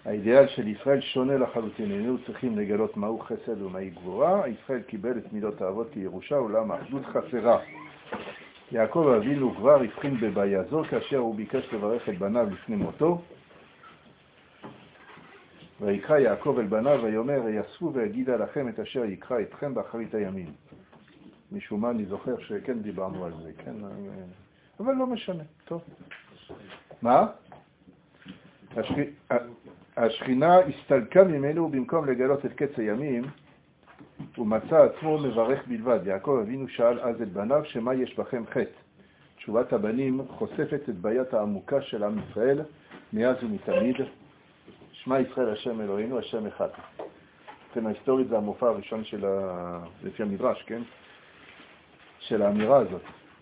האידיאל של ישראל שונה לחלוטין, היינו צריכים לגלות מהו חסד ומהי גבורה. ישראל קיבל את מידות האבות כירושה, אולם האחדות חסרה. יעקב אבינו כבר הבחין בבעיה זו כאשר הוא ביקש לברך את בניו לפני מותו. ויקרא יעקב אל בניו ויאמר, יאספו ויגידה לכם את אשר יקרא אתכם באחרית הימים. משום מה אני זוכר שכן דיברנו על זה, כן, אבל לא משנה, טוב. מה? השכינה הסתלקה ממנו במקום לגלות את קץ הימים, הוא מצא עצמו מברך בלבד. יעקב אבינו שאל אז את בניו, שמה יש בכם חטא? תשובת הבנים חושפת את בעיית העמוקה של עם ישראל מאז ומתמיד. שמע ישראל השם אלוהינו, השם אחד. כן, ההיסטורית זה המופע הראשון של לפי המדרש, כן? של האמירה הזאת.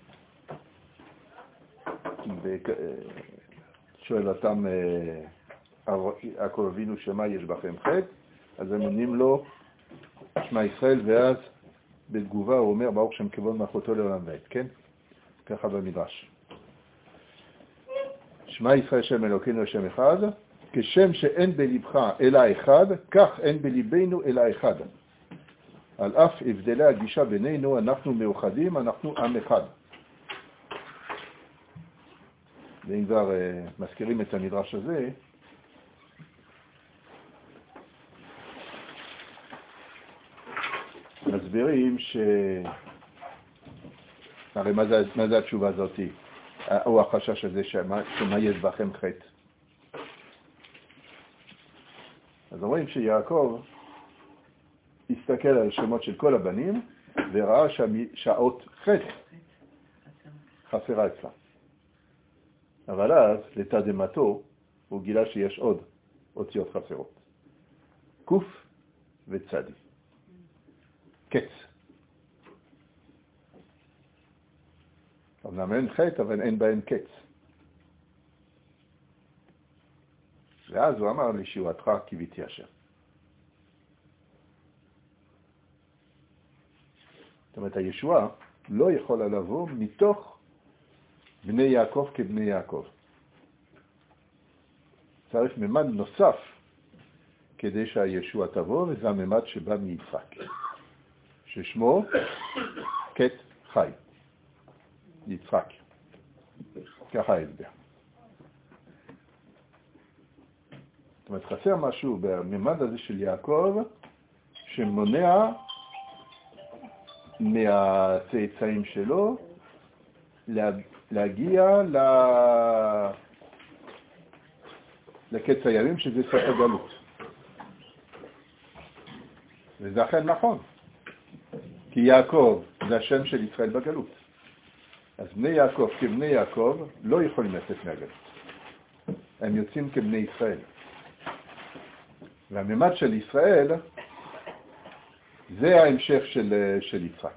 שואל אותם יעקב אבינו שמה יש בכם חטא, אז הם עונים לו שמע ישראל, ואז בתגובה הוא אומר ברוך שם כבוד מלכותו לעולם ועד, כן? ככה במדרש. שמע ישראל שם אלוקינו השם אחד, כשם שאין בלבך אלא אחד, כך אין בליבנו אלא אחד. על אף הבדלי הגישה בינינו, אנחנו מאוחדים, אנחנו עם אחד. ואם כבר מזכירים את המדרש הזה, מסבירים הרי מה זה התשובה הזאת? או החשש הזה שמה יש בכם חטא? אז אומרים שיעקב הסתכל על השמות של כל הבנים וראה שהאות חטא חסרה אצלה. אבל אז, לתדהמתו, הוא גילה שיש עוד אותיות חסרות. קוף וצדי. קץ. אמנם אין חטא, אבל אין בהן קץ. ואז הוא אמר לישועתך קיוויתי אשר. זאת אומרת, הישועה לא יכולה לבוא מתוך בני יעקב כבני יעקב. צריך ממד נוסף כדי שהישוע תבוא, וזה הממד שבא מיצחק, ששמו קט חי. יצחק. ככה ההסבר. זאת אומרת, חסר משהו בממד הזה של יעקב שמונע מהצאצאים שלו להגיע לקץ הימים, שזה סוף הגלות. וזה אכן נכון. כי יעקב זה השם של ישראל בגלות. אז בני יעקב כבני יעקב לא יכולים לצאת מהגלות. הם יוצאים כבני ישראל. והממד של ישראל זה ההמשך של יצחק.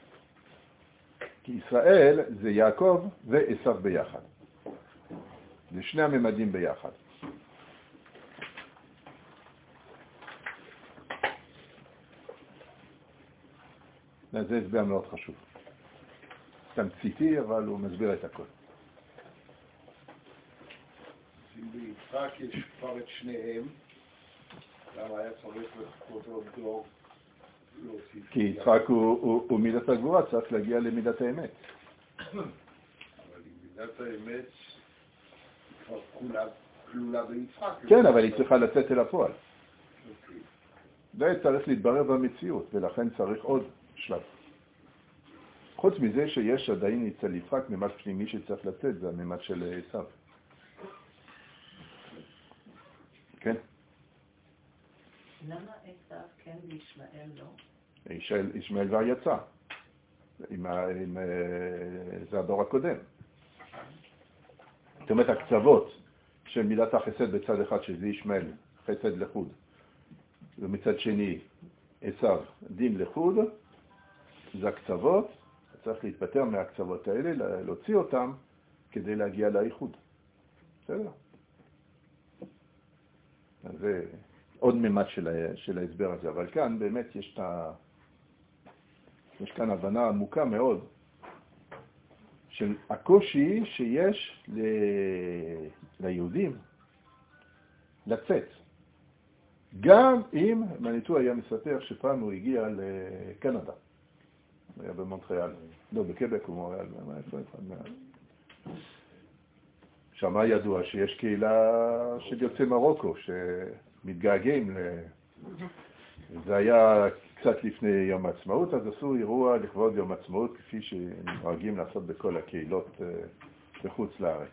כי ישראל זה יעקב ועשיו ביחד. זה שני הממדים ביחד. זה הסבר מאוד חשוב. תמציתי, אבל הוא מסביר את הכל. אם ביצחק יש כבר את שניהם, למה היה צריך לחכות עוד דור? כי יצחק הוא מידת הגבורה, צריך להגיע למידת האמת. אבל מידת האמת כבר כלולה ביצחק. כן, אבל היא צריכה לצאת אל הפועל. זה צריך להתברר במציאות, ולכן צריך עוד שלב. חוץ מזה שיש עדיין אצל יצחק ממד פנימי שצריך לצאת, זה הממד של עשיו. כן? למה עשיו כן וישמעאל לא? ישמעאל כבר יצא. זה הדור הקודם. זאת אומרת, הקצוות של מידת החסד בצד אחד, שזה ישמעאל, חסד לחוד, ומצד שני, עשיו, דין לחוד, זה הקצוות, צריך להתפטר מהקצוות האלה, להוציא אותם כדי להגיע לאיחוד. בסדר? אז זה עוד ממד של ההסבר הזה, אבל כאן באמת יש כאן הבנה עמוקה מאוד של הקושי שיש ליהודים לצאת גם אם מניטו היה מספר שפעם הוא הגיע לקנדה. הוא היה במונטריאל. לא, בקבק הוא מונטריאל. שם ידוע שיש קהילה של יוצאי מרוקו שמתגעגעים זה היה קצת לפני יום העצמאות, אז עשו אירוע לכבוד יום העצמאות כפי שנוהגים לעשות בכל הקהילות בחוץ לארץ.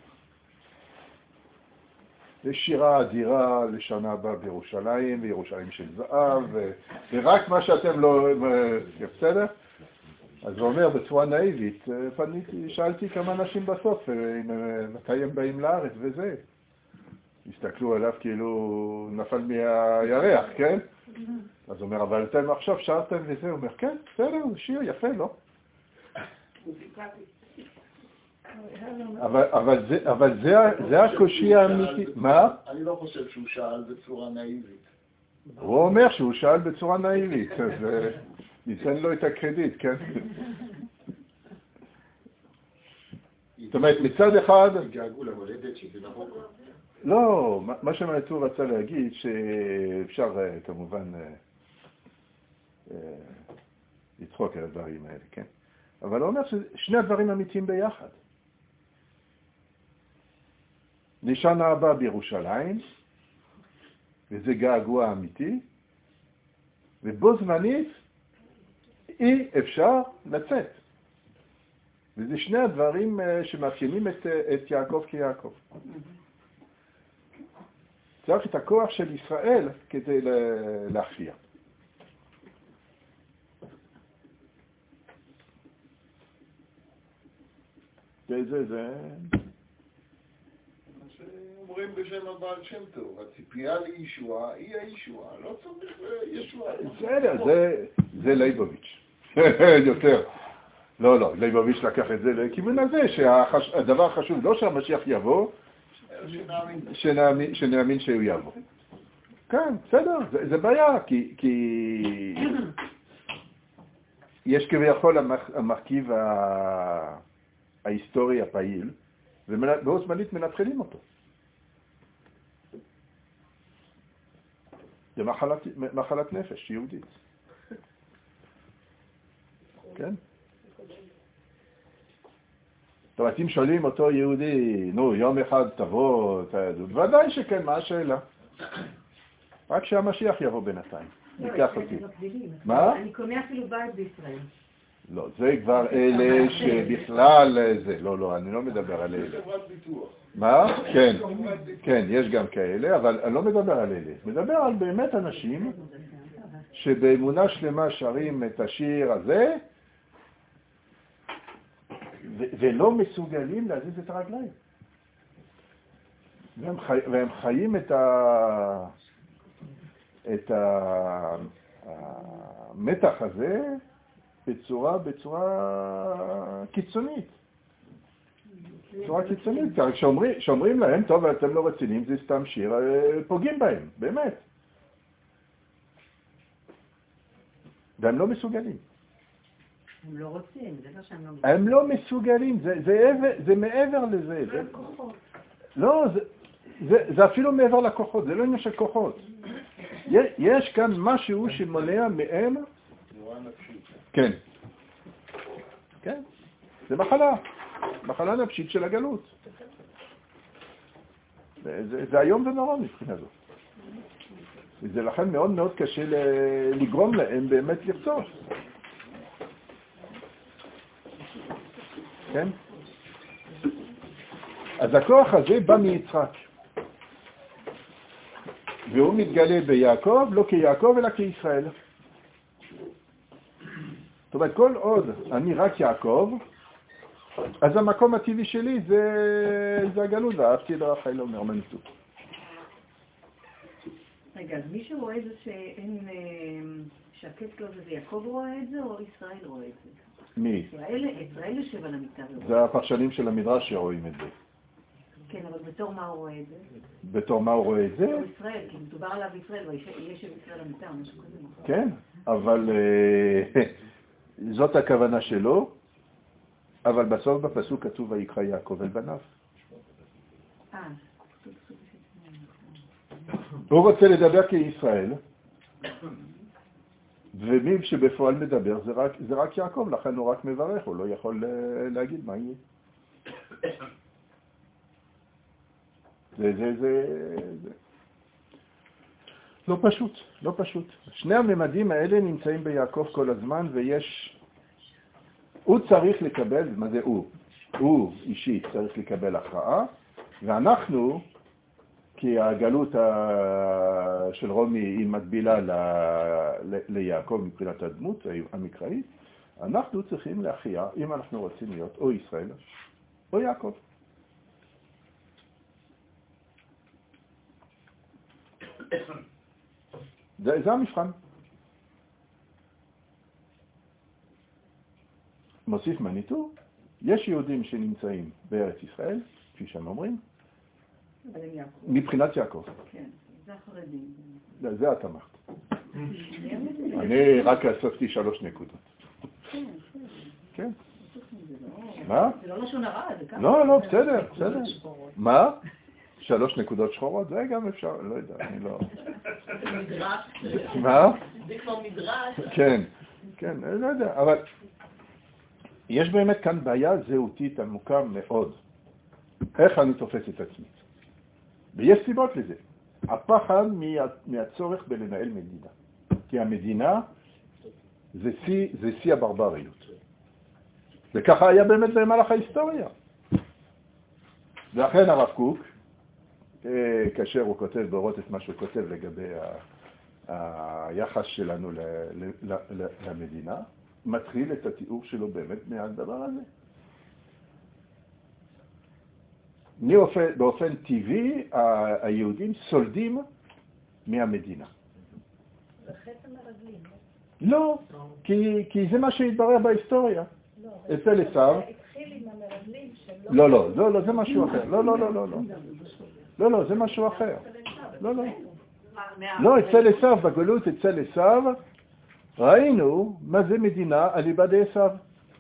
יש שירה אדירה לשנה הבאה בירושלים, וירושלים של זהב, ורק מה שאתם לא... בסדר? אז הוא אומר בצורה נאיבית, שאלתי כמה אנשים בסוף, מתי הם באים לארץ וזה. הסתכלו עליו כאילו נפל מהירח, כן? אז הוא אומר, אבל אתם עכשיו שרתם וזה, הוא אומר, כן, בסדר, זה שיר יפה, לא? אבל זה הקושי האמיתי. מה? אני לא חושב שהוא שאל בצורה נאיבית. הוא אומר שהוא שאל בצורה נאיבית, אז ניתן לו את הקרדיט, כן? זאת אומרת, מצד אחד... געגעו למולדת שזה נכון. לא, מה שמניטו רצה להגיד שאפשר כמובן לצחוק על הדברים האלה, כן? אבל הוא אומר ששני הדברים אמיתיים ביחד. לשנה הבאה בירושלים, וזה געגוע אמיתי, ובו זמנית אי אפשר לצאת. וזה שני הדברים שמאפיינים את יעקב כיעקב. צריך את הכוח של ישראל כדי להכפיע. זה... אומרים בשם הבעל שם טוב, הציפייה לישוע היא הישוע, לא צריך ישוע. זה ליבוביץ'. יותר. לא, ליבוביץ' לקח את זה לכיוון הזה, שהדבר החשוב לא שהמשיח יבוא, שנאמין שהוא יבוא. כן, בסדר, זה בעיה, כי יש כביכול המרכיב ההיסטורי הפעיל, ובו זמנית מנתחילים אותו. זה מחלת נפש יהודית. כן? זאת אומרת, אם שואלים אותו יהודי, נו, יום אחד תבוא, ודאי שכן, מה השאלה? רק שהמשיח יבוא בינתיים. ניקח אותי. מה? אני קונה אפילו בית בישראל. לא, זה כבר אלה שבכלל זה. לא, אני לא מדבר על אלה. מה? כן, יש גם כאלה, אבל אני לא מדבר על אלה. מדבר על באמת אנשים שבאמונה שלמה שרים את השיר הזה, ולא מסוגלים להזיז את הרגליים. והם חיים את המתח הזה בצורה קיצונית. בצורה קיצונית. כשאומרים להם, טוב, אתם לא רציניים, זה סתם שיר, פוגעים בהם, באמת. והם לא מסוגלים. הם לא רוצים, זה לא שהם לא מסוגלים. הם לא מסוגלים, זה מעבר לזה. זה כוחות. לא, זה אפילו מעבר לכוחות, זה לא עניין של כוחות. יש כאן משהו שמונע מהם... כן. כן. זה מחלה נפשית של הגלות. זה היום ונורא מבחינה זאת. וזה לכן מאוד מאוד קשה לגרום להם באמת לרצות. כן? אז הכוח הזה בא מיצחק. והוא מתגלה ביעקב, לא כיעקב אלא כישראל. זאת אומרת, כל עוד אני רק יעקב, אז המקום הטבעי שלי זה הגלות, ואהבתי לו החייל אומר מניתו. רגע, אז מי שרואה את זה שהקץ לו זה יעקב רואה את זה, או ישראל רואה את זה? מי? ישראל יושב על המיטה. זה הפרשנים של המדרש שרואים את זה. כן, אבל בתור מה הוא רואה את זה? בתור מה הוא רואה את זה? בתור ישראל, כי מדובר עליו ישראל, ויש של ישראל המיטה, משהו כזה. כן, אבל זאת הכוונה שלו, אבל בסוף בפסוק כתוב ויקרא יעקב אל בניו. הוא רוצה לדבר כישראל, ומי שבפועל מדבר זה רק יעקב, לכן הוא רק מברך, הוא לא יכול להגיד מה יהיה. זה לא פשוט, לא פשוט. שני הממדים האלה נמצאים ביעקב כל הזמן, הוא צריך לקבל, מה זה הוא? הוא אישית צריך לקבל הכרעה, ואנחנו, כי הגלות של רומי היא מקבילה ליעקב מבחינת הדמות המקראית, אנחנו צריכים להכריע אם אנחנו רוצים להיות או ישראל או יעקב. זה המבחן. מוסיף מניטו, יש יהודים שנמצאים בארץ ישראל, כפי שהם אומרים, מבחינת יעקב. כן, זה החרדים. זה את אמרת. אני רק אספתי 3 נקודות. כן. מה? זה לא לשון הרע, זה ככה. לא, בסדר. מה? 3 נקודות שחורות? זה גם אפשר, לא יודע, אני לא... זה מדרש. מה? זה כבר מדרש. כן, אני לא יודע, אבל יש באמת כאן בעיה זהותית עמוקה מאוד. איך אני תופס את עצמי? ויש סיבות לזה. הפחד מהצורך בלנהל מדינה. כי המדינה זה שיא הברבריות. וככה היה באמת במהלך ההיסטוריה. ואכן הרב קוק, כאשר הוא כותב באורות את מה שהוא כותב לגבי היחס שלנו למדינה, מתחיל את התיאור שלו באמת מהדבר הזה. באופן טבעי, היהודים סולדים מהמדינה. זה חטא המרגלים. לא, כי זה מה שהתברר בהיסטוריה. אצל עשיו. התחיל עם המרגלים לא, זה משהו אחר. לא, זה משהו אחר. לא, אצל עשיו, בגלות אצל עשיו, ראינו מה זה מדינה על יד עשיו.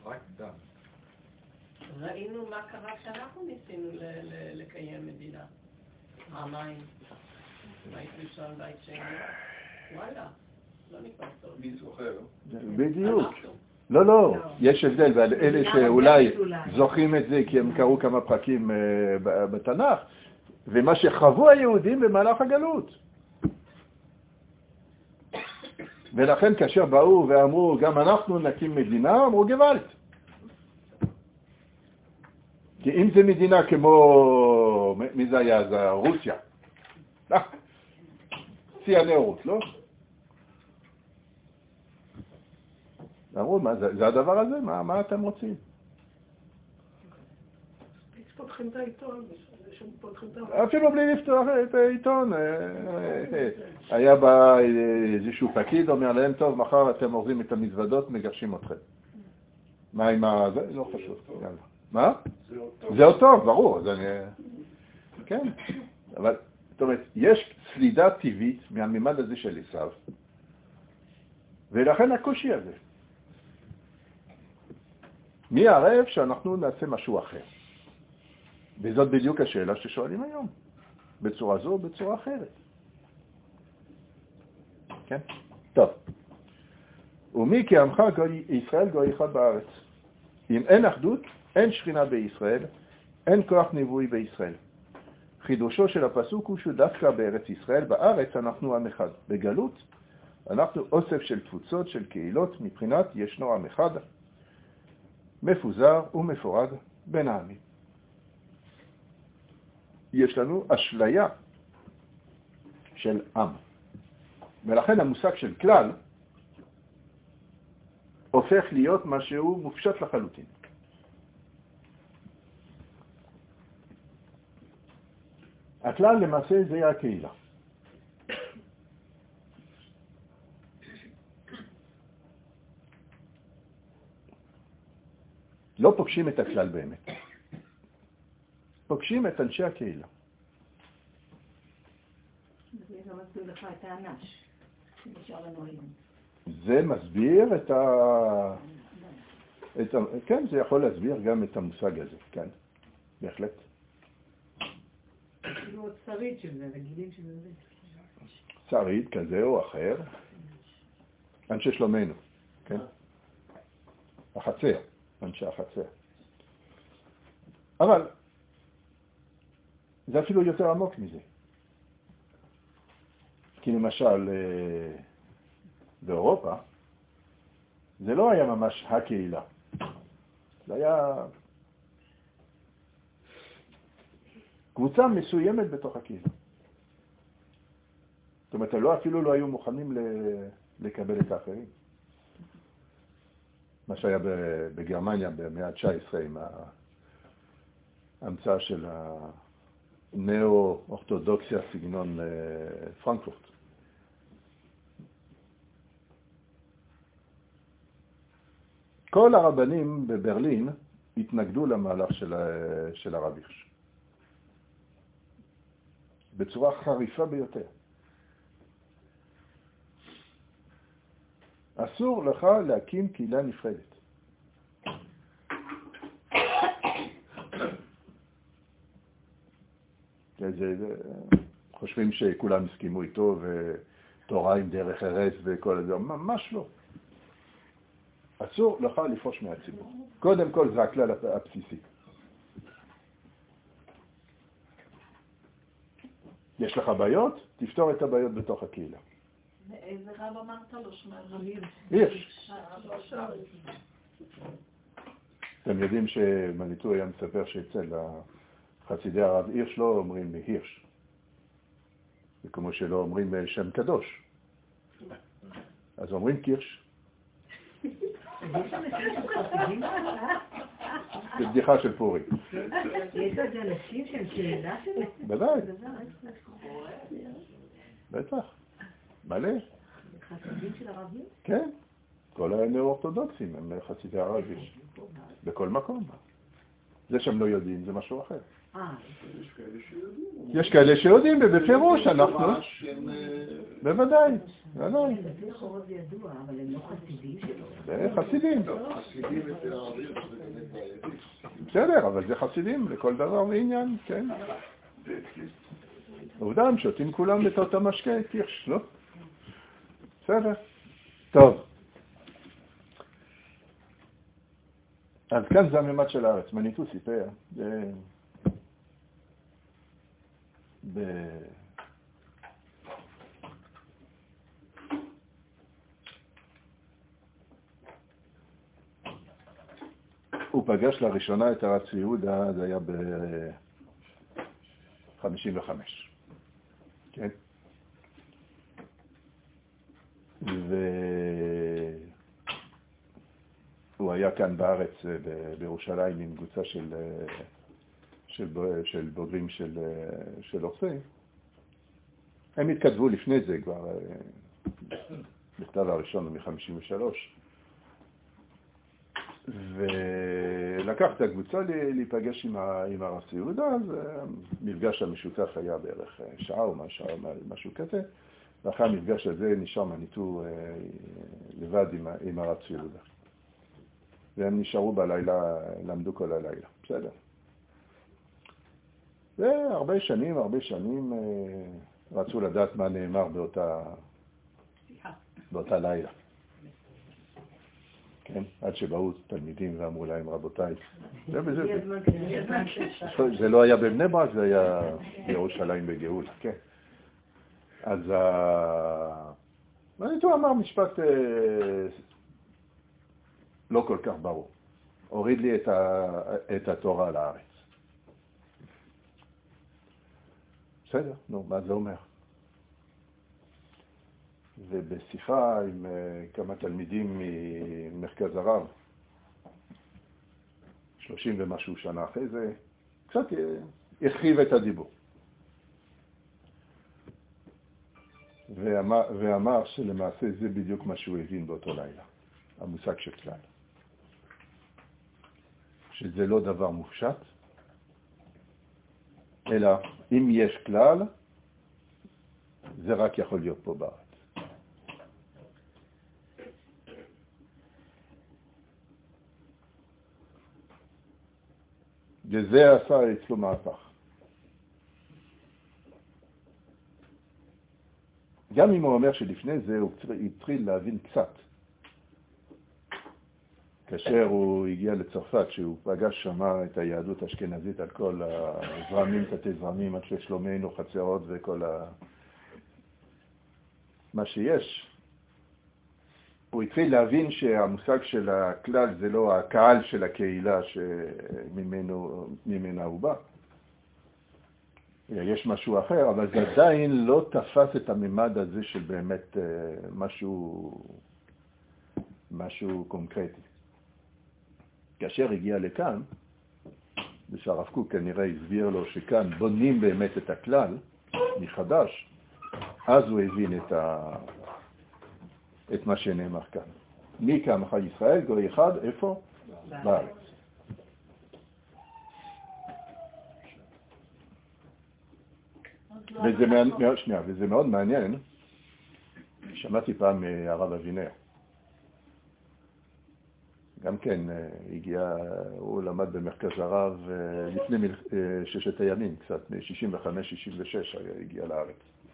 ראינו מה קרה כשאנחנו ניסינו לקיים מדינה. פעמיים, בית ראשון, בית שני. וואלה, לא נכנס טוב. מי זוכר? בדיוק. לא, יש הבדל, ועל אלה שאולי זוכרים את זה כי הם קראו כמה פרקים בתנ"ך, ומה שחוו היהודים במהלך הגלות. ולכן כאשר באו ואמרו, גם אנחנו נקים מדינה, אמרו גוואלד. כי אם זה מדינה כמו, מי זה היה? זה רוסיה. שיא הנאורות, לא? אמרו, זה הדבר הזה? מה אתם רוצים? פותחים את העיתון, אפילו בלי לפתוח את העיתון. היה בא איזשהו פקיד, אומר להם, טוב, מחר אתם אורזים את המזוודות, מגרשים אתכם. מה עם זה? לא חשוב. מה? זה עוד טוב, ברור. כן. אבל, זאת אומרת, יש סלידה טבעית מהמימד הזה של עשיו, ולכן הקושי הזה. מי ערב שאנחנו נעשה משהו אחר? וזאת בדיוק השאלה ששואלים היום. בצורה זו או בצורה אחרת. כן? טוב. ומי כעמך ישראל גוי אחד בארץ. אם אין אחדות, אין שכינה בישראל, אין כוח נבואי בישראל. חידושו של הפסוק הוא שדווקא בארץ ישראל, בארץ אנחנו עם אחד. בגלות, אנחנו אוסף של תפוצות, של קהילות, מבחינת ישנו עם אחד, מפוזר ומפורד בין העמים. יש לנו אשליה של עם. ולכן המושג של כלל הופך להיות משהו מופשט לחלוטין. הכלל למעשה זה הקהילה. לא פוגשים את הכלל באמת. פוגשים את אנשי הקהילה. זה גם מסביר לך את האנש, שנשאר לנו היום. זה מסביר כן, זה יכול להסביר גם את המושג הזה, כן, בהחלט. כאילו עוד שריד של זה, הגילים של זה. שריד כזה או אחר, אנשי שלומנו, כן? החצר, אנשי החצר. אבל זה אפילו יותר עמוק מזה. כי למשל, באירופה, זה לא היה ממש הקהילה. זה היה קבוצה מסוימת בתוך הקהילה. זאת אומרת, אפילו לא היו מוכנים לקבל את האחרים. מה שהיה בגרמניה במאה ה-19 עם ההמצאה של הנאו-אורתודוקסיה סגנון פרנקפורט. כל הרבנים בברלין התנגדו למהלך של הרב הירש. בצורה חריפה ביותר. אסור לך להקים קהילה נפרדת. חושבים שכולם הסכימו איתו ותורה עם דרך ארץ וכל זה, ממש לא. אסור לך לפרוש מהציבור. קודם כל זה הכלל הבסיסי. יש לך בעיות? תפתור את הבעיות בתוך הקהילה. איזה רב אמרת לו שמה? הירש. אתם יודעים שמניטו היה מספר שאצל חסידי הרב הירש לא אומרים הירש. זה כמו שלא אומרים שם קדוש. אז אומרים קירש. זה בדיחה של פורים. יש עוד אנשים שהם שאלה שלהם? בוודאי. בטח. מלא. חסידים של הרבים? כן. כל הנאו-אורתודוקסים הם חסידי הרבים. בכל מקום. זה שהם לא יודעים, זה משהו אחר. יש כאלה שיודעים, ובפירוש אנחנו... בוודאי. זה חורות זה ידוע, אבל הם לא חסידים שלו. זה חסידים. חסידים אצל הערבים, זה באמת בעייתי. בסדר, אבל זה חסידים לכל דבר ועניין, כן. עובדה, הם שותים כולם את אותו משקה, קירש, לא? בסדר. טוב. אז כאן זה הממד של הארץ. מניטו סיפר, הוא פגש לראשונה את הרב צבי יהודה, זה היה ב-55. כן? והוא היה כאן בארץ, בירושלים, עם קבוצה של בוגרים של אורסי. הם התכתבו לפני זה כבר, בכתב הראשון מ-53. ולקח את הקבוצה להיפגש עם הרב צבי יהודה, אז המפגש המשותף היה בערך שעה או משהו כזה, ואחרי המפגש הזה נשאר מניטו לבד עם הרב צבי יהודה. והם נשארו בלילה, למדו כל הלילה, בסדר. והרבה שנים רצו לדעת מה נאמר באותה לילה. כן? עד שבאו תלמידים ואמרו להם, רבותיי, זה לא היה בבני ברק, זה היה בירושלים בגאולה, כן. אז מניטו אמר משפט לא כל כך ברור. הוריד לי את התורה לארץ. בסדר, נו, מה זה אומר? ובשיחה עם כמה תלמידים ממרכז הרב, 30 ומשהו שנה אחרי זה, קצת הרחיב את הדיבור. ואמר שלמעשה זה בדיוק מה שהוא הבין באותו לילה, המושג של כלל. שזה לא דבר מופשט, אלא אם יש כלל, זה רק יכול להיות פה בארץ. וזה עשה אצלו מהפך. גם אם הוא אומר שלפני זה הוא התחיל להבין קצת. כאשר הוא הגיע לצרפת, שהוא פגש שמה את היהדות האשכנזית על כל הזרמים, תתי זרמים, עד שלומנו, חצרות וכל מה שיש, הוא התחיל להבין שהמושג של הכלל זה לא הקהל של הקהילה שממנה הוא בא. יש משהו אחר, אבל זה עדיין לא תפס את הממד הזה של באמת משהו קונקרטי. כאשר הגיע לכאן, ושהרב קוק כנראה הסביר לו שכאן בונים באמת את הכלל מחדש, אז הוא הבין את מה שנאמר כאן. מי כעמך ישראל, גוי אחד, איפה? בארץ. וזה מאוד מעניין. שמעתי פעם הרב אבינר. גם כן הגיע, הוא למד במרכז הרב לפני ששת הימים, קצת, מ-65-66 הגיע לארץ.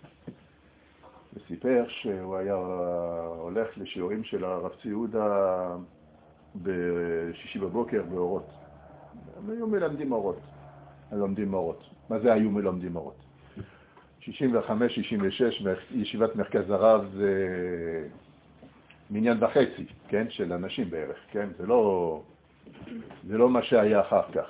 וסיפר שהוא היה הולך לשיעורים של הרב ציודה בשישי בבוקר באורות. הם היו מלמדים אורות. מה זה היו מלמדים אורות? 65-66, ישיבת מרכז הרב זה מניין וחצי, כן? של אנשים בערך, כן? זה לא מה שהיה אחר כך.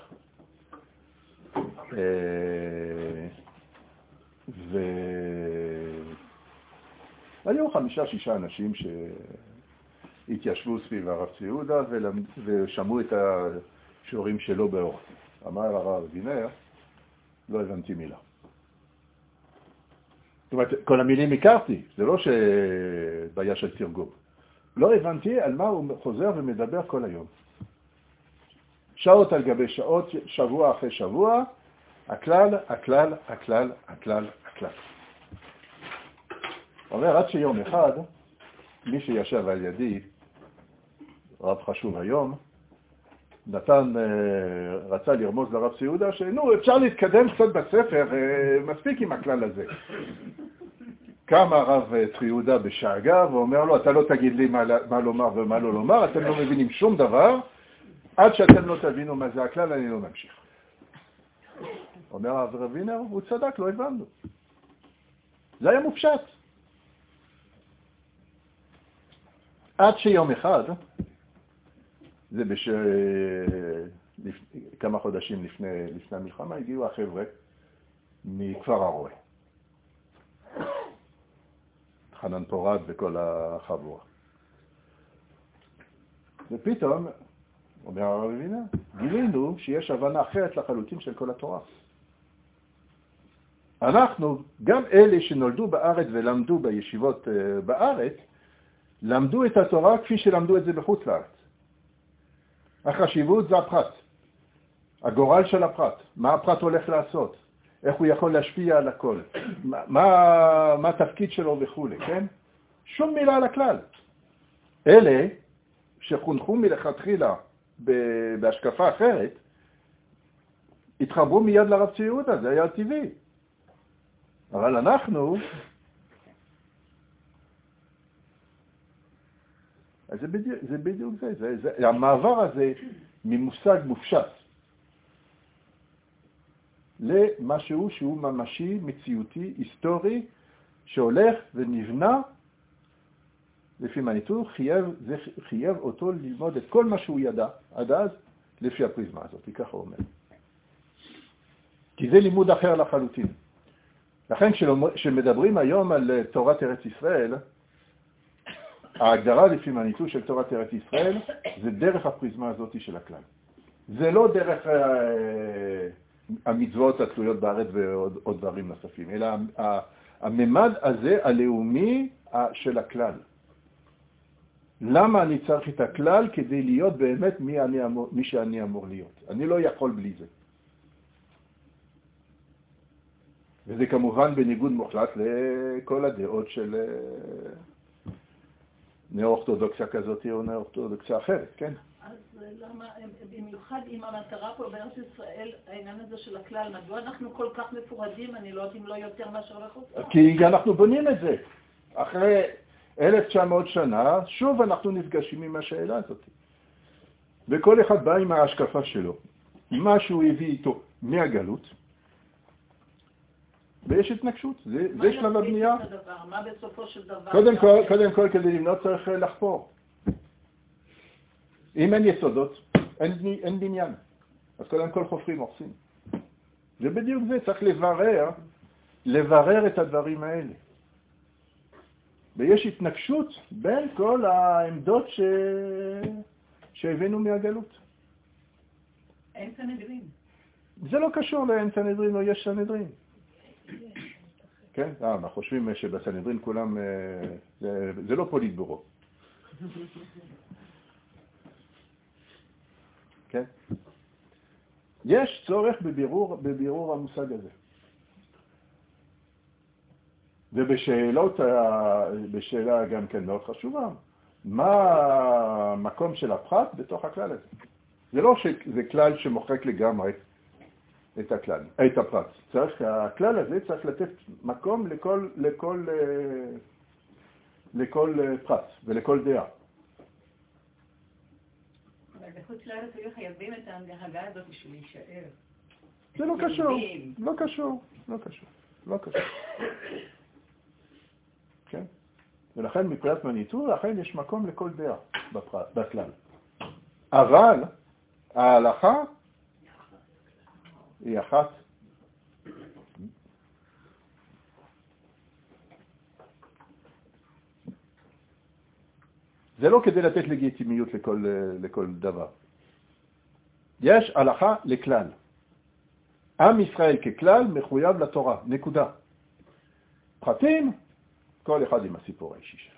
היו 5-6 אנשים שהתיישבו סביב הרב ציודה ושמעו את השיעורים שלו באור. אמר הרב אבינר, לא הבנתי מילה. זאת אומרת, כל המילים הכרתי, זה לא שבעיה של תרגום. לא הבנתי על מה הוא חוזר ומדבר כל היום. שעות על גבי שעות, שבוע אחרי שבוע, הכלל. אומר, עד שיום אחד, מי שישב על ידי, רב חשוב היום, רצה לרמוז לרב ציודה אפשר להתקדם קצת בספר, מספיק עם הכלל הזה. קם הרב ציודה בשאגה ואומר לו, אתה לא תגיד לי מה לומר ומה לא לומר, אתם לא מבינים שום דבר, עד שאתם לא תבינו מה זה הכלל, אני לא ממשיך. אומר הרב אבינר, הוא צדק, לא הבנו. זה היה מופשט. עד שיום אחד, זה כמה חודשים לפני המלחמה, הגיעו החבר'ה מכפר הרועה. חנן פורד וכל החבורה. ופתאום, אומר הרב אבינר, גילינו שיש הבנה אחרת לחלוטין של כל התורה. אנחנו, גם אלה שנולדו בארץ ולמדו בישיבות בארץ, למדו את התורה כפי שלמדו את זה בחוץ לארץ. החשיבות זה הפרט. הגורל של הפרט. מה הפרט הולך לעשות? איך הוא יכול להשפיע על הכל? מה התפקיד שלו וכו', כן? שום מילה על הכלל. אלה שחונכו מלכתחילה בהשקפה אחרת, התחברו מיד לרב ציודה, זה היה טבעי. אבל אנחנו, אז זה בדיוק זה. המעבר הזה ממושג מופשט למשהו שהוא ממשי, מציאותי, היסטורי, שהולך ונבנה, לפי מניטור, חייב אותו ללמוד את כל מה שהוא ידע עד אז, לפי הפריזמה הזאת, ככה הוא אומר. כי זה לימוד אחר לחלוטין. לכן כשמדברים היום על תורת ארץ ישראל, ההגדרה לפי מניטור של תורת ארץ ישראל, זה דרך הפריזמה הזאת של הכלל. זה לא דרך המצוות התלויות בארץ ועוד דברים נוספים, אלא הממד הזה הלאומי של הכלל. למה אני צריך את הכלל? כדי להיות באמת מי שאני אמור להיות. אני לא יכול בלי זה. וזה כמובן בניגוד מוחלט לכל הדעות של נאו-אורתודוקסיה כזאת או נאו-אורתודוקסיה אחרת, כן? אז למה, במיוחד עם המטרה פה בארץ ישראל, העניין הזה של הכלל, מדוע אנחנו כל כך מפורדים, אני לא יודעת אם לא יותר מאשר לחוץ? כי אנחנו בונים את זה. אחרי 1900 שנה, שוב אנחנו נפגשים עם השאלה הזאת. וכל אחד בא עם ההשקפה שלו, מה שהוא הביא איתו מהגלות, ויש התנגשות, זה שלב הבנייה. מה בסופו של דבר? קודם כל, כדי לבנות צריך לחפור. אם אין יסודות, אין בניין. אז קודם כל חופרים, הורסים. ובדיוק זה צריך לברר את הדברים האלה. ויש התנגשות בין כל העמדות שהבאנו מהגלות. אין סנהדרין. זה לא קשור לאין סנהדרין או יש סנהדרין. כן? מה חושבים שבסנהדרין כולם, זה לא פוליטבורו. כן? יש צורך בבירור המושג הזה. ובשאלה גם כן מאוד חשובה, מה המקום של הפרט בתוך הכלל הזה? זה לא שזה כלל שמוחק לגמרי את הפרט. הכלל הזה צריך לתת מקום לכל פרט ולכל דעה. אבל בחוץ לארץ היו חייבים את ההנהגה הזאת בשביל להישאר. זה לא קשור. כן? ולכן מבחינת מניטור, לכן יש מקום לכל דעה בכלל. אבל ההלכה היא אחת. זה לא כדי לתת לגיטימיות לכל דבר. יש הלכה לכלל. עם ישראל ככלל מחויב לתורה, נקודה. פרטים, כל אחד עם הסיפור האישי שלו.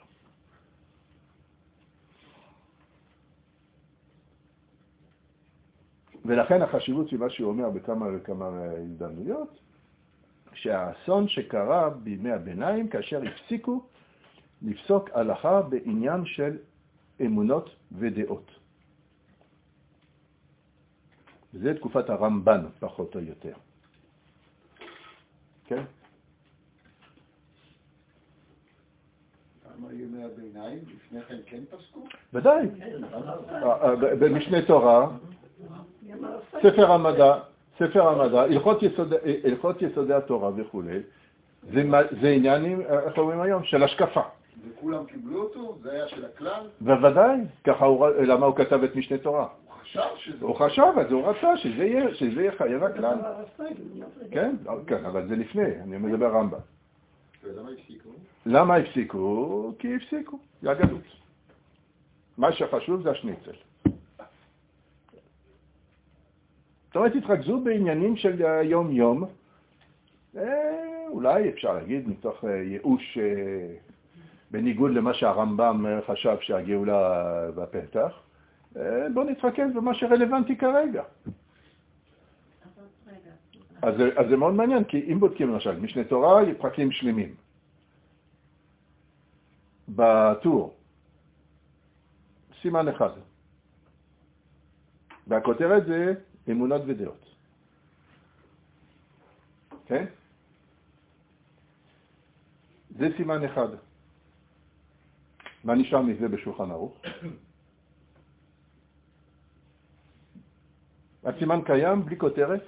ולכן החשיבות של מה שהוא אומר בכמה וכמה הזדמנויות, שהאסון שקרה בימי הביניים, כאשר הפסיקו לפסוק הלכה בעניין של אמונות ודעות. זה תקופת הרמב"ן, פחות או יותר. כן? כמה ימי הביניים, לפני כן כן פסקו? ודאי. במשנה תורה, ספר המדע, הלכות יסודי התורה וכו'. זה עניינים, איך אומרים היום, של השקפה. וכולם קיבלו אותו? זה היה של הכלל? בוודאי. ככה למה הוא כתב את משנה תורה? הוא חשב אז הוא רצה שזה יהיה חייב הכלל. כן, אבל זה לפני, אני מדבר רמב"ם. ולמה הפסיקו? למה הפסיקו? כי הפסיקו, זה הגלות. מה שחשוב זה השניצל. זאת אומרת, התרכזו בעניינים של יום-יום, אולי אפשר להגיד מתוך ייאוש, בניגוד למה שהרמב"ם חשב שהגאולה בפתח, בואו נתרכז במה שרלוונטי כרגע. אז זה מאוד מעניין, כי אם בודקים למשל, משנה תורה היא פרקים שלמים. בטור, סימן אחד. והכותרת זה אמונות ודעות. כן? זה סימן אחד. מה נשאר מזה בשולחן ערוך? הסימן קיים בלי כותרת,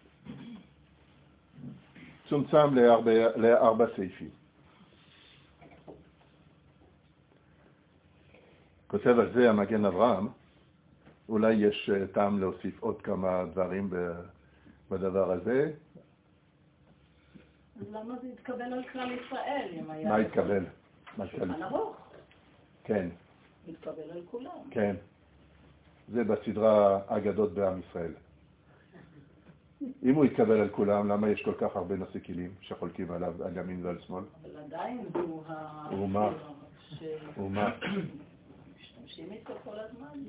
צומצם לארבע סעיפים. כותב על זה המגן אברהם, אולי יש טעם להוסיף עוד כמה דברים בדבר הזה. אז למה זה התקבל על כלל ישראל? מה התקבל? שולחן ערוך. כן. התקבל על כולם. כן. זה בסדרה אגדות בעם ישראל. אם הוא יתקבל על כולם, למה יש כל כך הרבה נושאי כלים שחולקים עליו על ימין ועל שמאל? אבל עדיין הוא הוא מה? משתמשים איתו כל הזמן.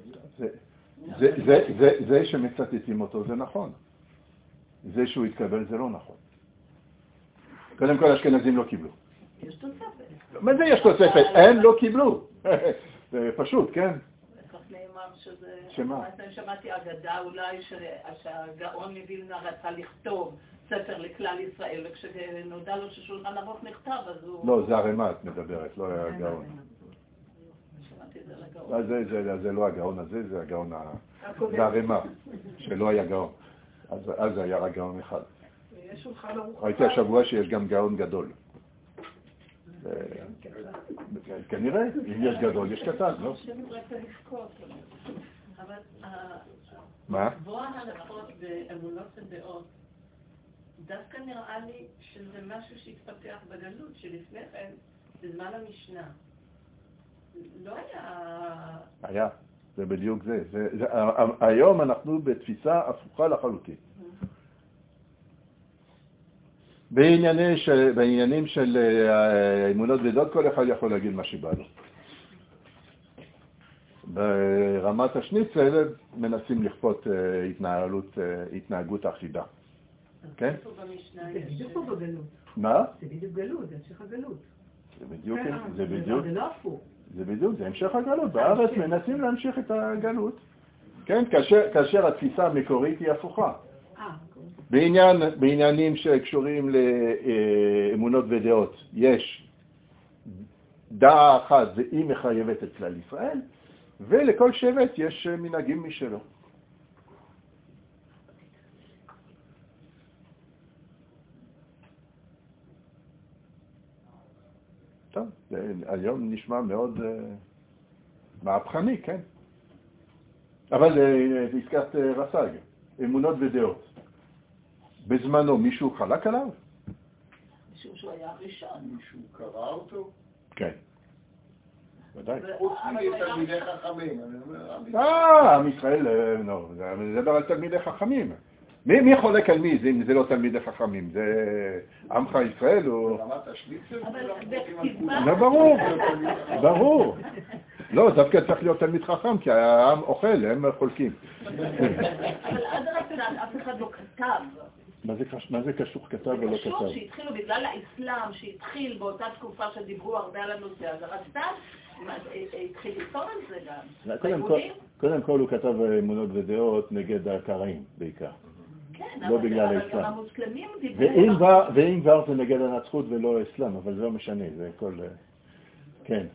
זה שמצטטים אותו זה נכון. זה שהוא יתקבל זה לא נכון. קודם כל אשכנזים לא קיבלו. יש תוספת. מה זה יש תוספת? הם לא קיבלו. זה פשוט, כן? כך נאמר שזה... שמה? שמעתי אגדה אולי שהגאון מווילנה רצה לכתוב ספר לכלל ישראל, וכשנודע לו ששולחן ערוך נכתב, אז הוא... לא, זה הרמ"א את מדברת, לא הגאון. שמעתי את זה לגאון. זה לא הגאון הזה, זה הגאון זה הרמ"א, שלא היה גאון. אז היה רק גאון אחד. יש שולחן ערוך. ראיתי השבוע שיש גם גאון גדול. כנראה, אם יש גדול, יש קטן, לא? אבל מה? בוא ההלכות באמונות ודעות, דווקא נראה לי שזה משהו שהתפתח בגלות, שלפני כן, בזמן המשנה, לא היה... היה, זה בדיוק זה. היום אנחנו בתפיסה הפוכה לחלוטין. בעניינים של אמונות ודעות, כל אחד יכול להגיד מה שבא לו. ברמת השניצל מנסים לכפות התנהגות אחידה. כן? זה בדיוק פה בגלות. מה? זה בדיוק גלות, זה המשך הגלות. זה בדיוק. זה לא הפוך. זה בדיוק, זה המשך הגלות. בארץ מנסים להמשיך את הגלות. כן? כאשר התפיסה המקורית היא הפוכה. בעניינים שקשורים לאמונות ודעות, יש דעה אחת והיא מחייבת את כלל ישראל, ולכל שבט יש מנהגים משלו. טוב, היום נשמע מאוד מהפכני, כן? אבל הזכרת רס"ג, אמונות ודעות. בזמנו מישהו חלק עליו? משום שהוא היה הראשון. מישהו קרא אותו? כן. ודאי. חוץ מתלמידי חכמים, אני אומר... עם ישראל, לא, זה מדבר על תלמידי חכמים. מי חולק על מי אם זה לא תלמידי חכמים? זה עמך ישראל או... ברמת השניצל? זה ברור, ברור. לא, דווקא צריך להיות תלמיד חכם, כי העם אוכל, הם חולקים. אבל עד רק אף אחד לא כתב. מה זה קשור כתב ולא כתב? קשור שהתחילו בגלל האסלאם, שהתחיל באותה תקופה שדיברו הרבה על הנושא, אז הרס"ג התחיל לכתוב על זה גם. קודם כל הוא כתב אמונות ודעות נגד הקראים בעיקר. כן, לא בגלל אבל האסלאם. גם המוסלמים דיברו... ואם כבר זה נגד הנצחות ולא האסלאם, אבל זה לא משנה, זה כל... כן.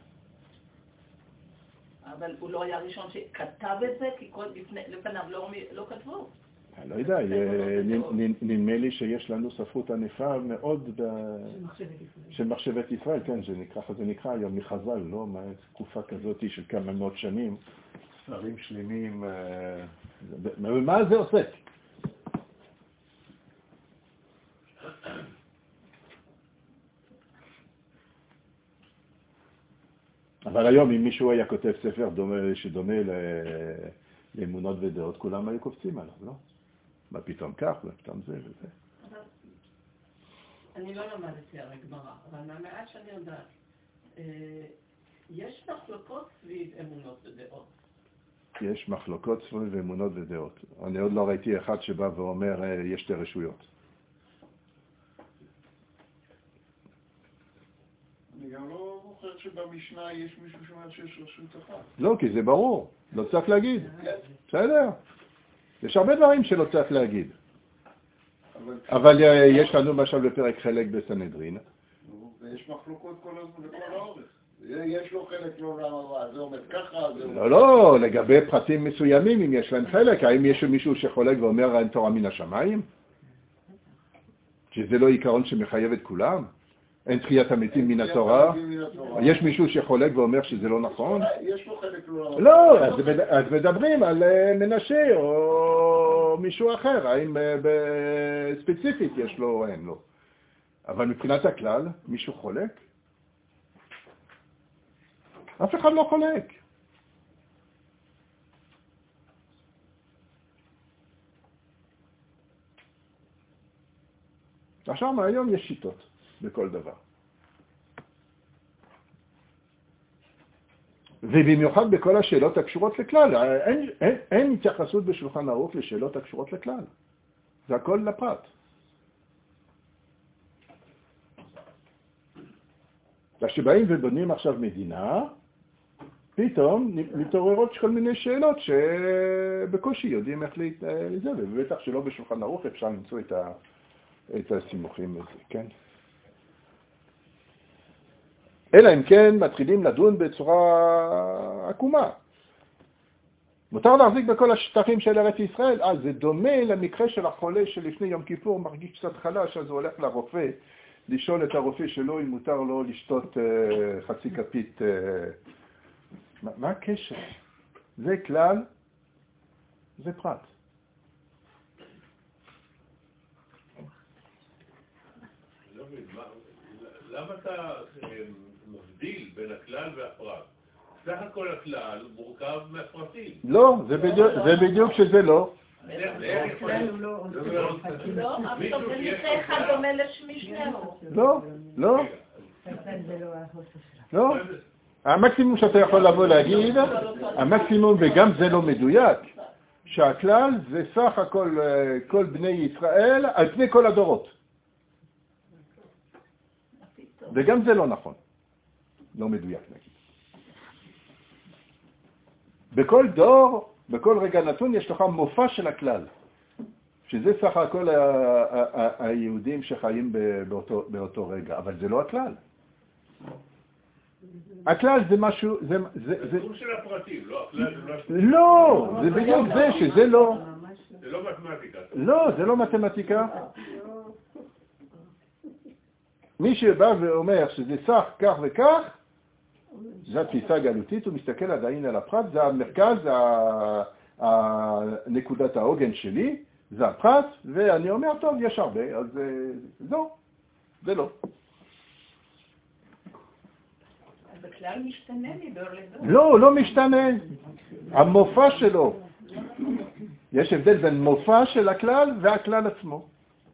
אבל הוא לא היה הראשון שכתב את זה, כי כל לפניו לא כתבו. אני לא יודע, נדמה לי שיש לנו ספרות ענפה מאוד של מחשבת ישראל, כן, זה נקרא היום מחז"ל, לא? תקופה כזאת של כמה מאות שנים, ספרים שלמים, מה זה עושה? אבל היום אם מישהו היה כותב ספר שדומה לאמונות ודעות, כולם היו קופצים עליו, לא? מה פתאום כך, מה פתאום זה וזה. אני לא למדתי הרי גמרא, אבל מהמעט שאני יודעת, יש מחלוקות סביב אמונות ודעות. יש מחלוקות סביב אמונות ודעות. אני עוד לא ראיתי אחד שבא ואומר, יש שתי רשויות. אני גם לא זוכר שבמשנה יש מישהו שאומר שיש רשות אחת. לא, כי זה ברור. לא צריך להגיד. בסדר. יש הרבה דברים שלא צריך להגיד. אבל יש לנו משל בפרק חלק בסנהדרין. ויש מחלוקות כל הזמן לכל האורך. יש לו חלק לא רע, זה אומר ככה, זה אומר... לא, לגבי פרטים מסוימים, אם יש להם חלק, האם יש מישהו שחולק ואומר אין תורה מן השמיים? שזה לא עיקרון שמחייב את כולם? אין תחיית המתים מן התורה? יש מישהו שחולק ואומר שזה לא נכון? יש לו חלק לא... לא, אז מדברים על מנשה או מישהו אחר, האם ספציפית יש לו או אין לו. אבל מבחינת הכלל, מישהו חולק? אף אחד לא חולק. עכשיו, היום יש שיטות בכל דבר. ובמיוחד בכל השאלות הקשורות לכלל. אין התייחסות בשולחן ערוך לשאלות הקשורות לכלל. זה הכל לפרט. כשבאים ובונים עכשיו מדינה, פתאום מתעוררות כל מיני שאלות שבקושי יודעים איך לזה, ובטח שלא בשולחן ערוך אפשר למצוא את הסימוכים לזה, כן? אלא אם כן מתחילים לדון בצורה עקומה. מותר להחזיק בכל השטחים של ארץ ישראל, זה דומה למקרה של החולה שלפני יום כיפור מרגיש קצת חלש, אז הוא הולך לרופא, לשאול את הרופא שלו אם מותר לו לשתות חצי כפית. מה הקשר? זה כלל, זה פרט. למה אתה מבדיל בין הכלל והפרט? סך הכל הכלל מורכב מהפרטים. לא, זה בדיוק שזה לא. לא, אבל במקרה אחד דומה לשמישהו. לא. לא. המקסימום שאתה יכול לבוא להגיד, המקסימום, וגם זה לא מדויק, שהכלל זה סך הכל כל בני ישראל על פני כל הדורות. וגם זה לא נכון. לא מדויק נגיד. בכל דור, בכל רגע נתון, יש לך מופע של הכלל, שזה סך הכל היהודים שחיים באותו רגע, אבל זה לא הכלל. הכלל זה משהו, זה סוג של הפרטים, לא הכלל זה משהו. לא, זה בדיוק זה, שזה לא. זה לא מתמטיקה. לא, זה לא מתמטיקה. מי שבא ואומר שזה סך כך וכך, זו התפיסה גלותית, הוא מסתכל עדיין על הפרט, זה המרכז, נקודת העוגן שלי, זה הפרט, ואני אומר, טוב, יש הרבה, אז לא, זה לא. אז הכלל משתנה מדור לדור. לא משתנה. המופע שלו. יש הבדל בין מופע של הכלל והכלל עצמו.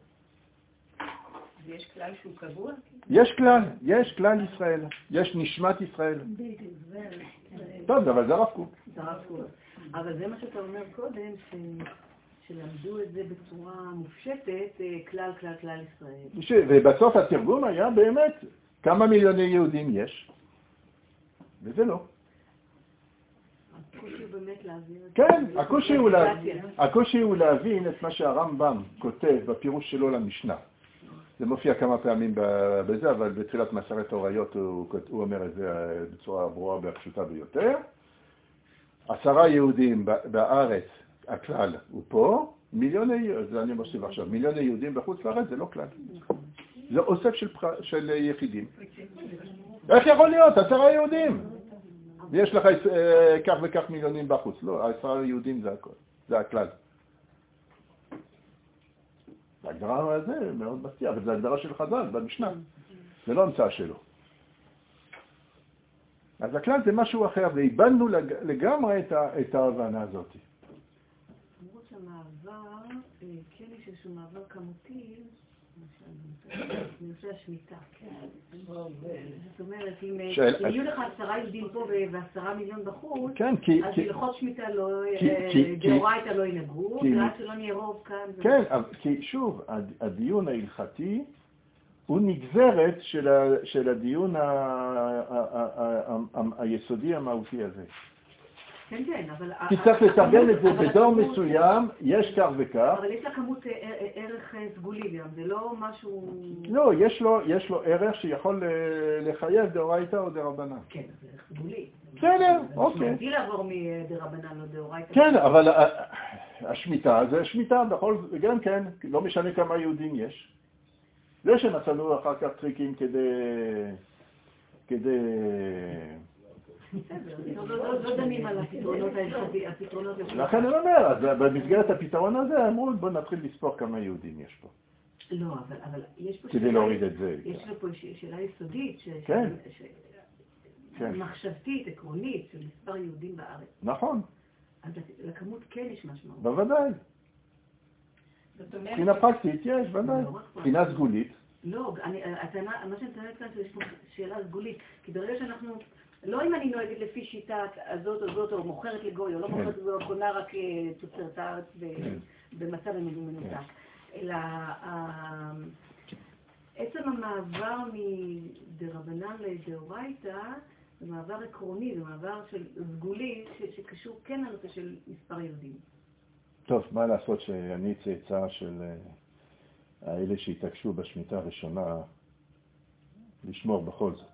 יש כלל שהוא קבוע? יש כלל ישראל, יש נשמת ישראל. טוב, אבל זה הרב קוק. אבל זה מה שאתה אומר קודם, שלמדו את זה בצורה מופשטת, כלל ישראל. ובסוף התרגום היה באמת כמה מיליוני יהודים יש, וזה לא. הקושי הוא באמת להבין את זה. כן, הקושי הוא להבין את מה שהרמב"ם כותב בפירוש שלו למשנה. זה מופיע כמה פעמים בזה, אבל בתחילת מסכת הוריות הוא אומר את זה בצורה ברורה והפשוטה ביותר. 10 יהודים בארץ, הכלל הוא פה, זה אני מוסיף עכשיו, מיליוני יהודים בחוץ לארץ, זה לא כלל. זה אוסף של יחידים. איך יכול להיות? 10 יהודים. ויש לך כך וכך מיליונים בחוץ. לא, 10 יהודים זה הכל, זה הכלל. ההגדרה הזה מאוד מפתיע, אבל זו הגדרה של חז"ל במשנה. זה לא המצאה שלו. אז הכלל זה משהו אחר, ואיבדנו לגמרי את ההבנה הזאת. למרות שהמעבר, כן יש איזשהו מעבר כמותי, בנושא השמיטה. זאת אומרת, אם יהיו לך 10 יהודים פה ו10 מיליון בחוץ, אז הלכות שמיטה דאורייתא לא ינהגו, ועד שלא נהיה רוב כאן. כן, כי שוב, הדיון ההלכתי הוא נגזרת של הדיון היסודי המהותי הזה. כן, אבל... כי צריך לתרגל את זה בדור מסוים, יש כך וכך. אבל יש לה כמות ערך סגולי גם, זה לא משהו... לא, יש לו ערך שיכול לחייב דאורייתא או דרבנן. כן, זה ערך סגולי. בסדר, אוקיי. משמעותי לעבור מדרבנן או דאורייתא. כן, אבל השמיטה זה שמיטה, גם כן, לא משנה כמה יהודים יש. זה שמצאנו אחר כך טריקים כדי... לא דנים על הפתרונות ההלכתיים. לכן אני אומר, אז במסגרת הפתרון הזה אמרו, בוא נתחיל לספור כמה יהודים יש פה. לא, אבל יש פה... כדי להוריד את זה. יש לו פה שאלה יסודית, מחשבתית, עקרונית, של מספר יהודים בארץ. נכון. אז לכמות כן יש משמעות. בוודאי. מבחינה פרקטית יש, ודאי. מבחינה סגולית. לא, מה שאני טוענת כאן שיש פה שאלה סגולית, כי ברגע שאנחנו... לא אם אני נוהגת לפי שיטה הזאת או מוכרת לגוי, או לא מוכרת לגוי, או קונה רק תוצרת הארץ במצב מנותק. אלא עצם המעבר מדרבנן לדאורייתא זה מעבר עקרוני, זה מעבר של סגולי, שקשור כן לנושא של מספר יהודים. טוב, מה לעשות שאני צאצא של האלה שהתעקשו בשמיטה הראשונה לשמור בכל זאת.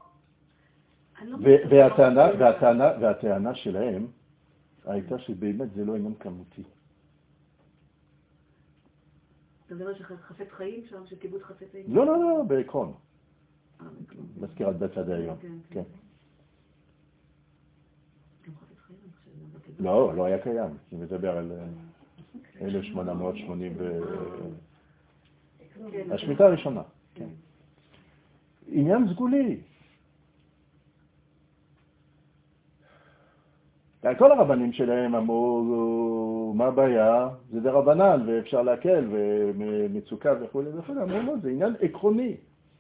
והטענה שלהם הייתה שבאמת זה לא עניין כמותי. אתה מדבר שחפץ חיים שם, שקיבוץ חפץ חיים? לא, בעקרון. מזכירת בית עד היום. כן. לא היה קיים. אני מדבר על 1880 השמיטה הראשונה. עניין סגולי. כל הרבנים שלהם אמרו, מה הבעיה? זה דרבנן ואפשר להקל ומצוקה וכו' וכו'. אמרו, לא, זה עניין עקרוני.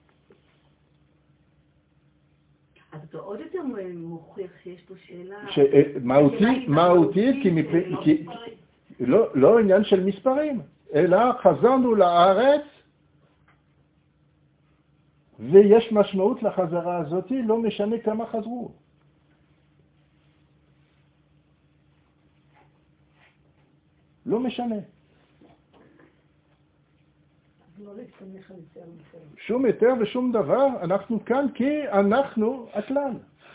אז אתה עוד יותר מוכיח שיש פה שאלה... מהותית, כי לא עניין של מספרים, אלא חזרנו לארץ, ויש משמעות לחזרה הזאת, לא משנה כמה חזרו. לא משנה. שום היתר ושום דבר, אנחנו כאן כי אנחנו הכלל.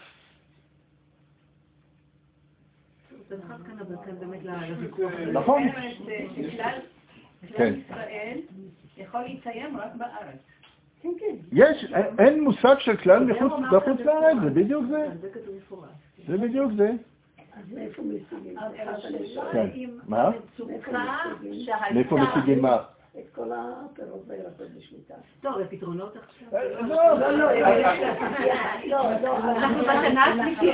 נכון. כלל ישראל יכול להתקיים רק בארץ. יש, אין מושג של כלל מחוץ לארץ, זה בדיוק זה. זה בדיוק זה. אז מאיפה משיגים? מה? מאיפה משיגים מה? את כל הפירות והירקות בשמיטה. טוב, הפתרונות עכשיו? לא. אנחנו בשנה השלישית.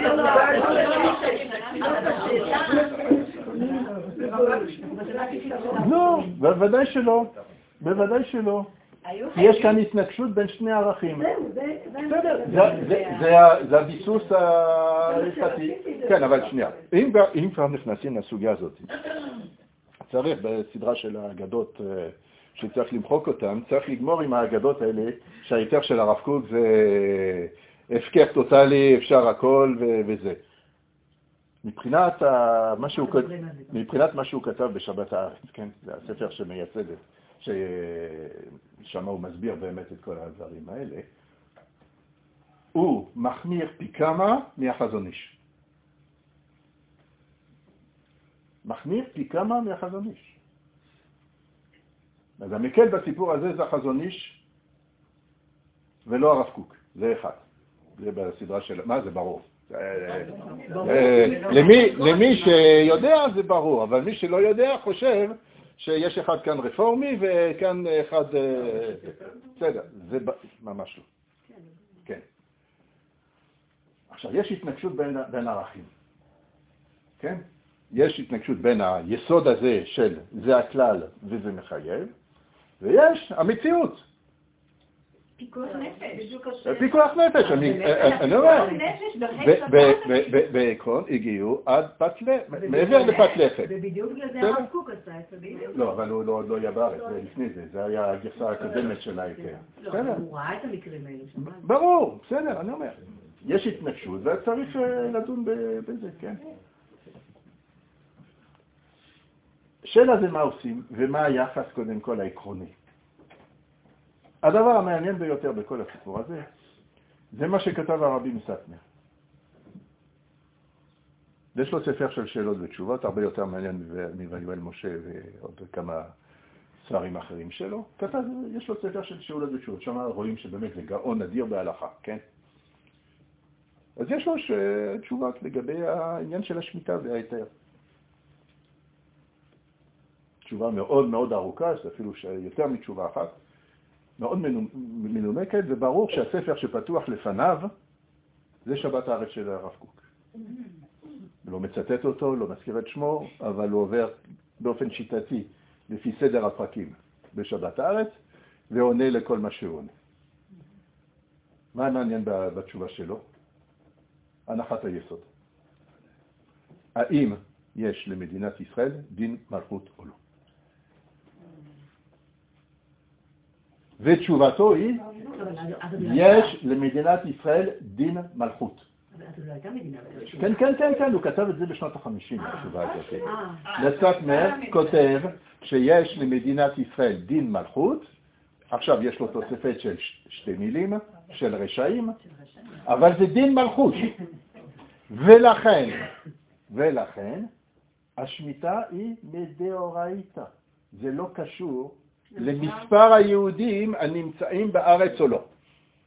לא, בוודאי שלא. בוודאי שלא. יש כאן התנגשות בין שני ערכים. בסדר, זה הביסוס ההלכתי. כן, אבל שנייה. אם כבר נכנסים לסוגיה הזאת, צריך בסדרה של האגדות שצריך למחוק אותם, צריך לגמור עם האגדות האלה, שההיתר של הרב קוק זה הפקר טוטלי, אפשר הכל וזה. מבחינת מה שהוא כתב בשבת הארץ, כן? זה הספר שמייסד את ששם הוא מסביר באמת את כל הדברים האלה, הוא מחמיר פי כמה מהחזון איש. מחמיר פי כמה מהחזון איש. אז המקל בסיפור הזה זה החזון איש ולא הרב קוק, זה אחד. זה בסדרה של... מה זה ברור? למי שיודע זה ברור, אבל מי שלא יודע חושב שיש אחד כאן רפורמי וכאן אחד... בסדר, זה ממש לא. כן. עכשיו, יש התנגשות בין ערכים. כן? יש התנגשות בין היסוד הזה של זה הכלל וזה מחייב, ויש המציאות. פיקוח נפש. פיקוח נפש, אני אומר. בעקרון הגיעו עד פת לחם, מעבר לפת לחם. ובדיוק לזה הרב קוק עשה את זה. לא, אבל הוא עוד לא היה בארץ, זה לפני זה, זה היה הגרסה הקודמת של ההיתר. לא, הוא ראה את המקרים האלו שם. ברור, בסדר, אני אומר. יש התנגשות וצריך לדון בזה, כן. שאלה זה מה עושים ומה היחס קודם כל העקרוני. הדבר המעניין ביותר בכל הסיפור הזה, זה מה שכתב הרבי מסטמר. יש לו ספר של שאלות ותשובות, הרבה יותר מעניין מויואל משה ועוד כמה ספרים אחרים שלו. כתב, יש לו ספר של שאלות ותשובות, שם רואים שבאמת זה גאון אדיר בהלכה, כן? אז יש לו תשובות לגבי העניין של השמיטה וההיתר. תשובה מאוד מאוד ארוכה, אפילו יותר מתשובה אחת. מאוד מנומקת, וברור שהספר שפתוח לפניו זה שבת הארץ של הרב קוק. לא מצטט אותו, לא מזכיר את שמו, אבל הוא עובר באופן שיטתי לפי סדר הפרקים בשבת הארץ, ועונה לכל מה שהוא עונה. מה מעניין בתשובה שלו? הנחת היסוד. האם יש למדינת ישראל דין מלכות או לא? ותשובתו היא, יש למדינת ישראל דין מלכות. אבל אז לא הייתה מדינה. כן, הוא כתב את זה בשנות ה-50, התשובה הזאת. לסטמר כותב שיש למדינת ישראל דין מלכות, עכשיו יש לו תוספת של 2 מילים, של רשעים, אבל זה דין מלכות. ולכן, השמיטה היא מדאורייתא. זה לא קשור למספר היהודים הנמצאים בארץ או לא.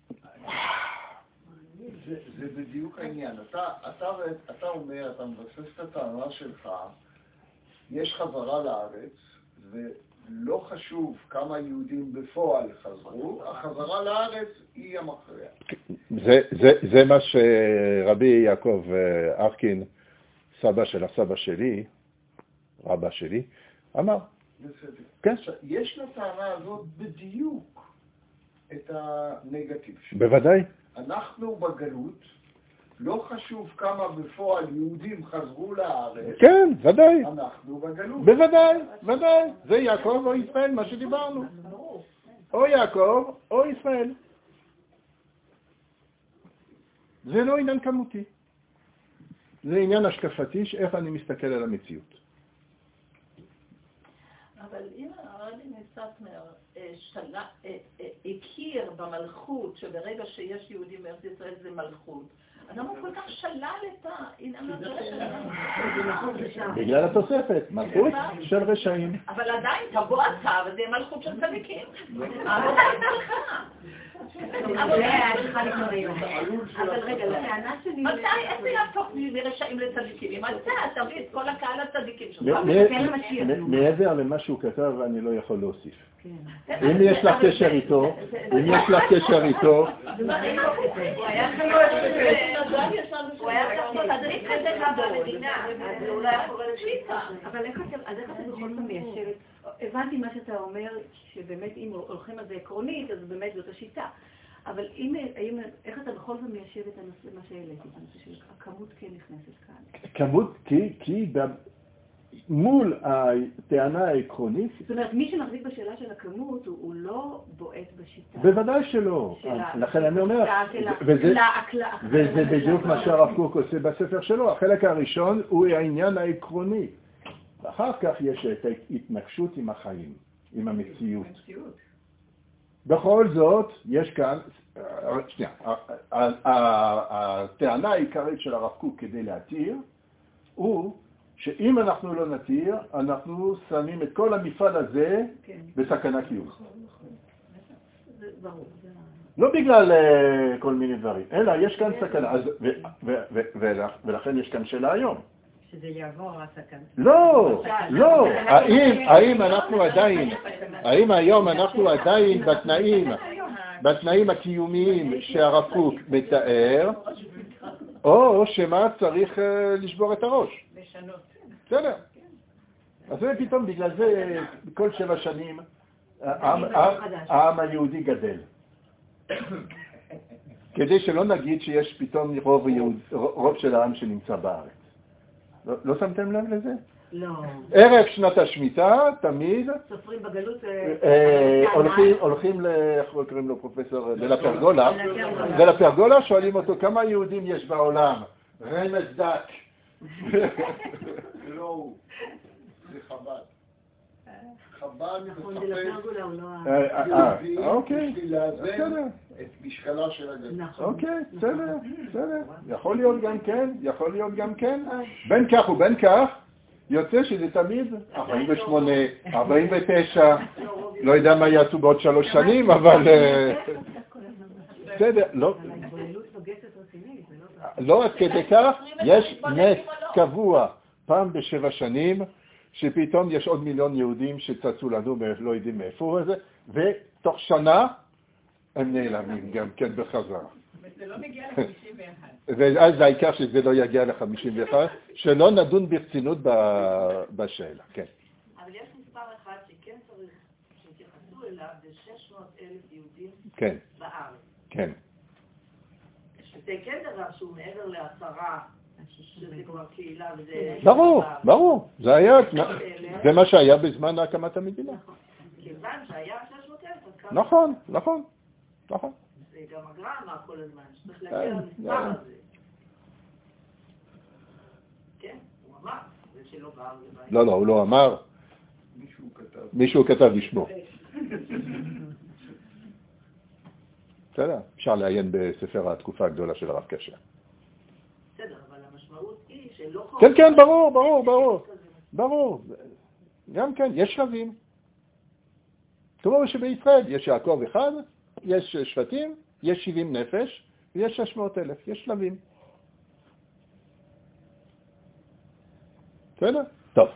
זה בדיוק העניין. אתה אומר, אתה מבסס את הטענה שלך, יש חזרה לארץ, ולא חשוב כמה יהודים בפועל חזרו, החזרה לארץ היא המכריע. זה מה שרבי יעקב ארקין, סבא של הסבא שלי, רבא שלי, אמר. בסדר. כן. יש לטענה הזאת בדיוק את הנגטיב שלה. בוודאי. אנחנו בגלות, לא חשוב כמה בפועל יהודים חזרו לארץ. כן, ודאי. אנחנו בגלות. בוודאי. זה יעקב או ישראל, מה שדיברנו. או יעקב או ישראל. זה לא עניין כמותי. זה עניין השקפתי, איך אני מסתכל על המציאות. אבל אם הרבי מסטמר הכיר במלכות, שברגע שיש יהודים בארץ ישראל זה מלכות, אז למה הוא כל כך שלל את העניין הזה שלנו? בגלל התוספת, מלכות של רשעים. אבל עדיין תבוא אתה, וזה יהיה מלכות של צדיקים. העבודה הייתה לך. אבל רגע, לטענה שלי... מתי? איך זה יהפוך מרשעים לצדיקים? אם אתה תביא את כל הקהל הצדיקים שלך. מעבר למה שהוא כתב, אני לא יכול להוסיף. אם יש לך קשר איתו, הוא היה תדריך כזה גם במדינה, אז הוא לא היה קורא לשליטה. אבל איך אתה בכל פעם מיישבת? הבנתי מה שאתה אומר, שבאמת אם הולכים על זה עקרונית, אז באמת זאת השיטה. אבל איך אתה בכל פעם מיישב את הנושא, מה שהעליתי, הנושא של הכמות כן נכנסת כאן? כמות, כי מול הטענה העקרונית... זאת אומרת, מי שמחזיק בשאלה של הכמות, הוא לא בועט בשיטה. בוודאי שלא. לכן אני אומר, וזה בדיוק מה שהרב קוק עושה בספר שלו. החלק הראשון הוא העניין העקרוני. ואחר כך יש את ההתנגשות עם החיים, עם המציאות. בכל זאת, יש כאן, שנייה, הטענה העיקרית של הרב קוק כדי להתיר, הוא שאם אנחנו לא נתיר, אנחנו שמים את כל המפעל הזה בסכנה קיום. לא בגלל כל מיני דברים, אלא יש כאן סכנה, ולכן יש כאן שאלה היום. שזה יעבור הסכנה. לא, האם היום אנחנו עדיין בתנאים הקיומיים שהרב קוק מתאר, או שמה צריך לשבור את הראש. בסדר. אז זה פתאום בגלל זה כל 7 שנים העם היהודי גדל. כדי שלא נגיד שיש פתאום רוב של העם שנמצא בארץ. לא שמתם לב לזה? לא. ערב שנת השמיטה, תמיד... סופרים בגלות... הולכים איך קוראים לו פרופסור? לפרגולה, שואלים אותו כמה יהודים יש בעולם? רמז דק. לא הוא, זה חב"ד. חב"ד אוקיי, בשביל לאזן את משקלה של הגלות. אוקיי, בסדר. יכול להיות גם כן. בין כך ובין כך, יוצא שזה תמיד 48, 49, לא יודע מה יעשו בעוד 3 שנים, אבל... בסדר, לא עד כדי כך, יש נס קבוע פעם ב7 שנים, שפתאום יש עוד 1,000,000 יהודים שצצו לנו, לא יודעים מאיפה זה, ותוך שנה הם נעלמים גם כן בחזרה. וזה לא מגיע ל-51. ואז העיקר שזה לא יגיע ל-51, שלא נדון ברצינות בשאלה, כן. אבל יש מספר אחד שכן צריך, שתייחסו אליו, זה 600,000 יהודים בארץ. כן. שזה כן דבר שהוא מעבר ל10, שזה כבר קהילה וזה... ברור. זה מה שהיה בזמן הקמת המדינה. כיוון שהיה 600,000, אז כמה... נכון. זה גם הגרעה אמר כל הזמן, שצריך להגיע למספר הזה. אמר, זה שלא בא. לא, הוא לא אמר. מישהו כתב בשמו. בסדר, אפשר לעיין בספר התקופה הגדולה של הרב קשר. בסדר, אבל המשמעות היא שלא... כן, ברור. גם כן, יש שלבים. כמו שבישראל יש יעקב אחד, יש שבטים, יש 70 נפש, ויש 600,000, יש שלבים. בסדר? טוב.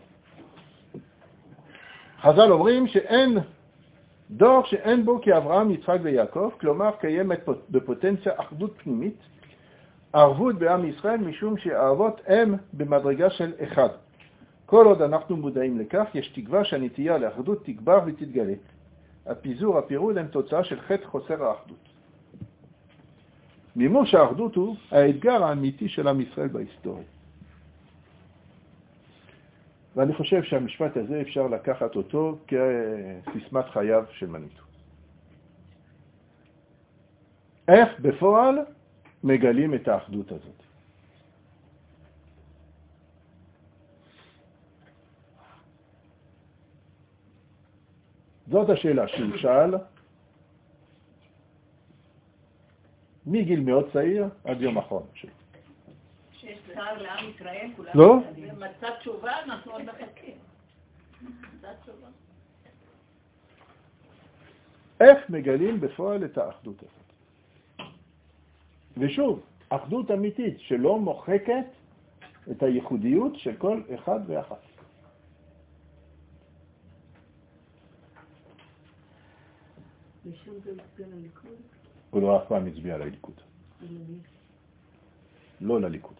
חז"ל אומרים שאין דור שאין בו כאברהם, יצחק ויעקב, כלומר קיימת בפוטנציה אחדות פנימית, ערבות בעם ישראל, משום שהאבות הם במדרגה של אחד. כל עוד אנחנו מודעים לכך, יש תקווה שהנטייה לאחדות תגבר ותתגלה. הפירוד הם תוצאה של חטא חוסר האחדות. מימוש האחדות הוא האתגר האמיתי של עם ישראל בהיסטוריה. ואני חושב שהמשפט הזה אפשר לקחת אותו כסיסמת חייו של מניטו. איך בפועל מגלים את האחדות הזאת? זאת השאלה שהוא שאל מגיל מאוד צעיר עד יום אחרון. שיש צער לעם ישראל, כולם... לא? מצא תשובה, אנחנו עוד מחכים. מצא תשובה. איך מגלים בפועל את האחדות הזאת? ושוב, אחדות אמיתית שלא מוחקת את הייחודיות של כל אחד ואחת. ושם זה מצביע לליכוד? הוא לא אף פעם מצביע לליכוד. לא לליכוד.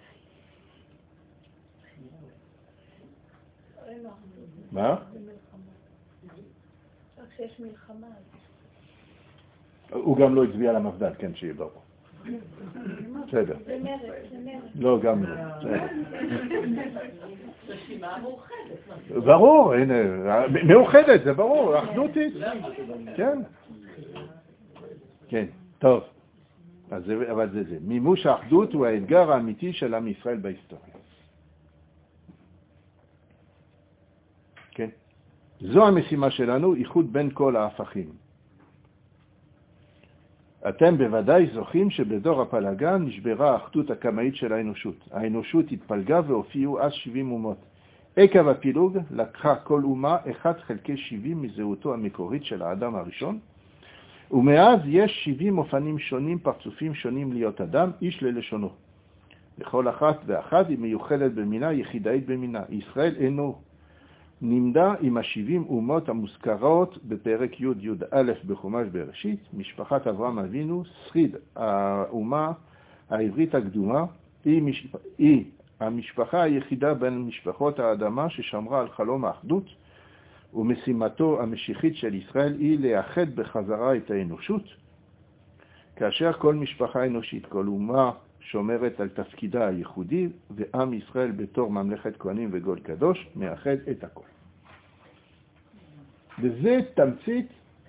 מה? רק שיש מלחמה. הוא גם לא הצביע למפד"ל, כן, שיהיה ברור. בסדר. זה מרד, זה מרד. לא, גם לא. רשימה מאוחדת. ברור, הנה, מאוחדת, זה ברור, אחדותית. כן. כן, טוב. אבל זה. מימוש האחדות הוא האתגר האמיתי של עם ישראל בהיסטוריה. כן. זו המשימה שלנו, איחוד בין כל ההפכים. אתם בוודאי זוכים שבדור הפלגה נשברה האחדות הקמאית של האנושות. האנושות התפלגה והופיעו אז 70 אומות. עקב הפילוג לקחה כל אומה 1/70 מזהותו המקורית של האדם הראשון, ומאז יש 70 אופנים שונים, פרצופים שונים להיות אדם, איש ללשונו. לכל אחת ואחת היא מיוחדת במינה, יחידאית במינה. ישראל אינו נמדה עם 70 אומות המוזכרות בפרק י' בחומש בראשית, משפחת אברהם אבינו, שריד האומה העברית הקדומה, היא המשפחה היחידה בין משפחות האדמה ששמרה על חלום האחדות, ומשימתו המשיחית של ישראל היא לאחד בחזרה את האנושות, כאשר כל משפחה אנושית, כל אומה שומרת על תפקידה הייחודי, ועם ישראל בתור ממלכת כהנים וגול קדוש מאחד את הכל. וזה תמצית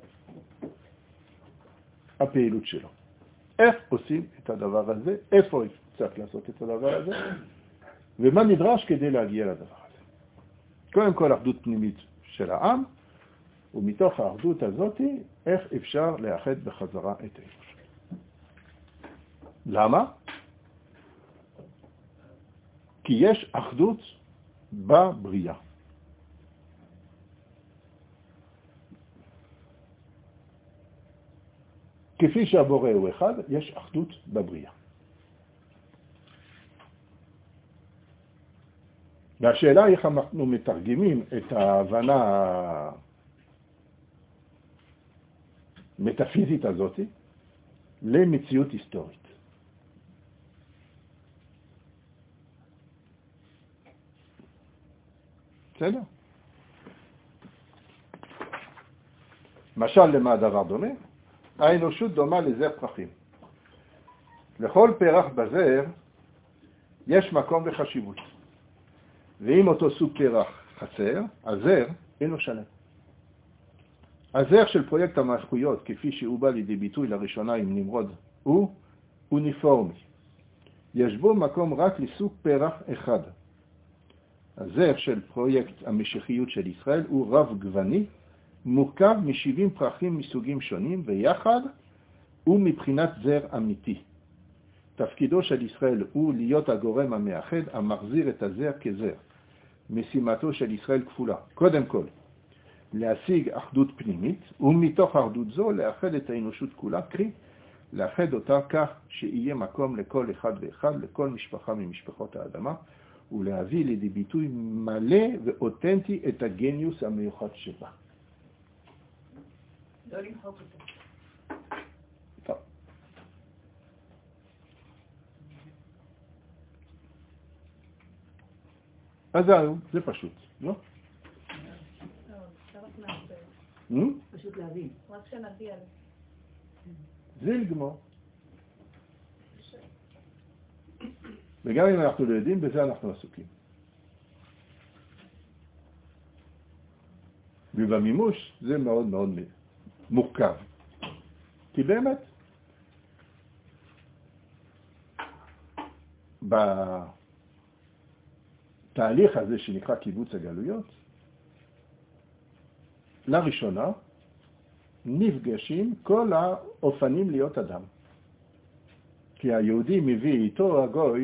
הפעילות שלו. איך עושים את הדבר הזה? איפה צריך לעשות את הדבר הזה? ומה נדרש כדי להגיע לדבר הזה? קודם כל אחדות פנימית של העם, ומתוך האחדות הזאת, איך אפשר לאחד בחזרה את האנושות. למה? כי יש אחדות בבריאה. כפי שהבורא הוא אחד, יש אחדות בבריאה. והשאלה היא איך אנחנו מתרגמים את ההבנה המטאפיזית הזאת למציאות היסטורית. בסדר? משל למה הדבר דומה? האנושות דומה לזר פרחים. לכל פרח בזר יש מקום וחשיבות. ואם אותו סוג פרח חסר, הזר אינו שלם. הזר של פרויקט המלכויות, כפי שהוא בא לידי ביטוי לראשונה עם נמרוד, הוא אוניפורמי. יש בו מקום רק לסוג פרח אחד, הזרע של פרויקט המשיחיות של ישראל הוא רב גווני, מורכב מ-70 פרחים מסוגים שונים, ויחד הוא מבחינת זרע אמיתי. תפקידו של ישראל הוא להיות הגורם המאחד, המחזיר את הזרע כזרע. משימתו של ישראל כפולה. קודם כל, להשיג אחדות פנימית, ומתוך אחדות זו לאחד את האנושות כולה, קרי, לאחד אותה כך שיהיה מקום לכל אחד ואחד, לכל משפחה ממשפחות האדמה, ולהביא לידי ביטוי מלא ואותנטי את הגניוס המיוחד שבה. לא למחוק אותו. טוב. אז זה פשוט, לא? פשוט להבין. רק שנגיע. זה לגמור. וגם אם אנחנו לא יודעים, בזה אנחנו עסוקים. ובמימוש זה מאוד מאוד מורכב. כי באמת, בתהליך הזה שנקרא קיבוץ הגלויות, לראשונה נפגשים כל האופנים להיות אדם. כי היהודי מביא איתו הגוי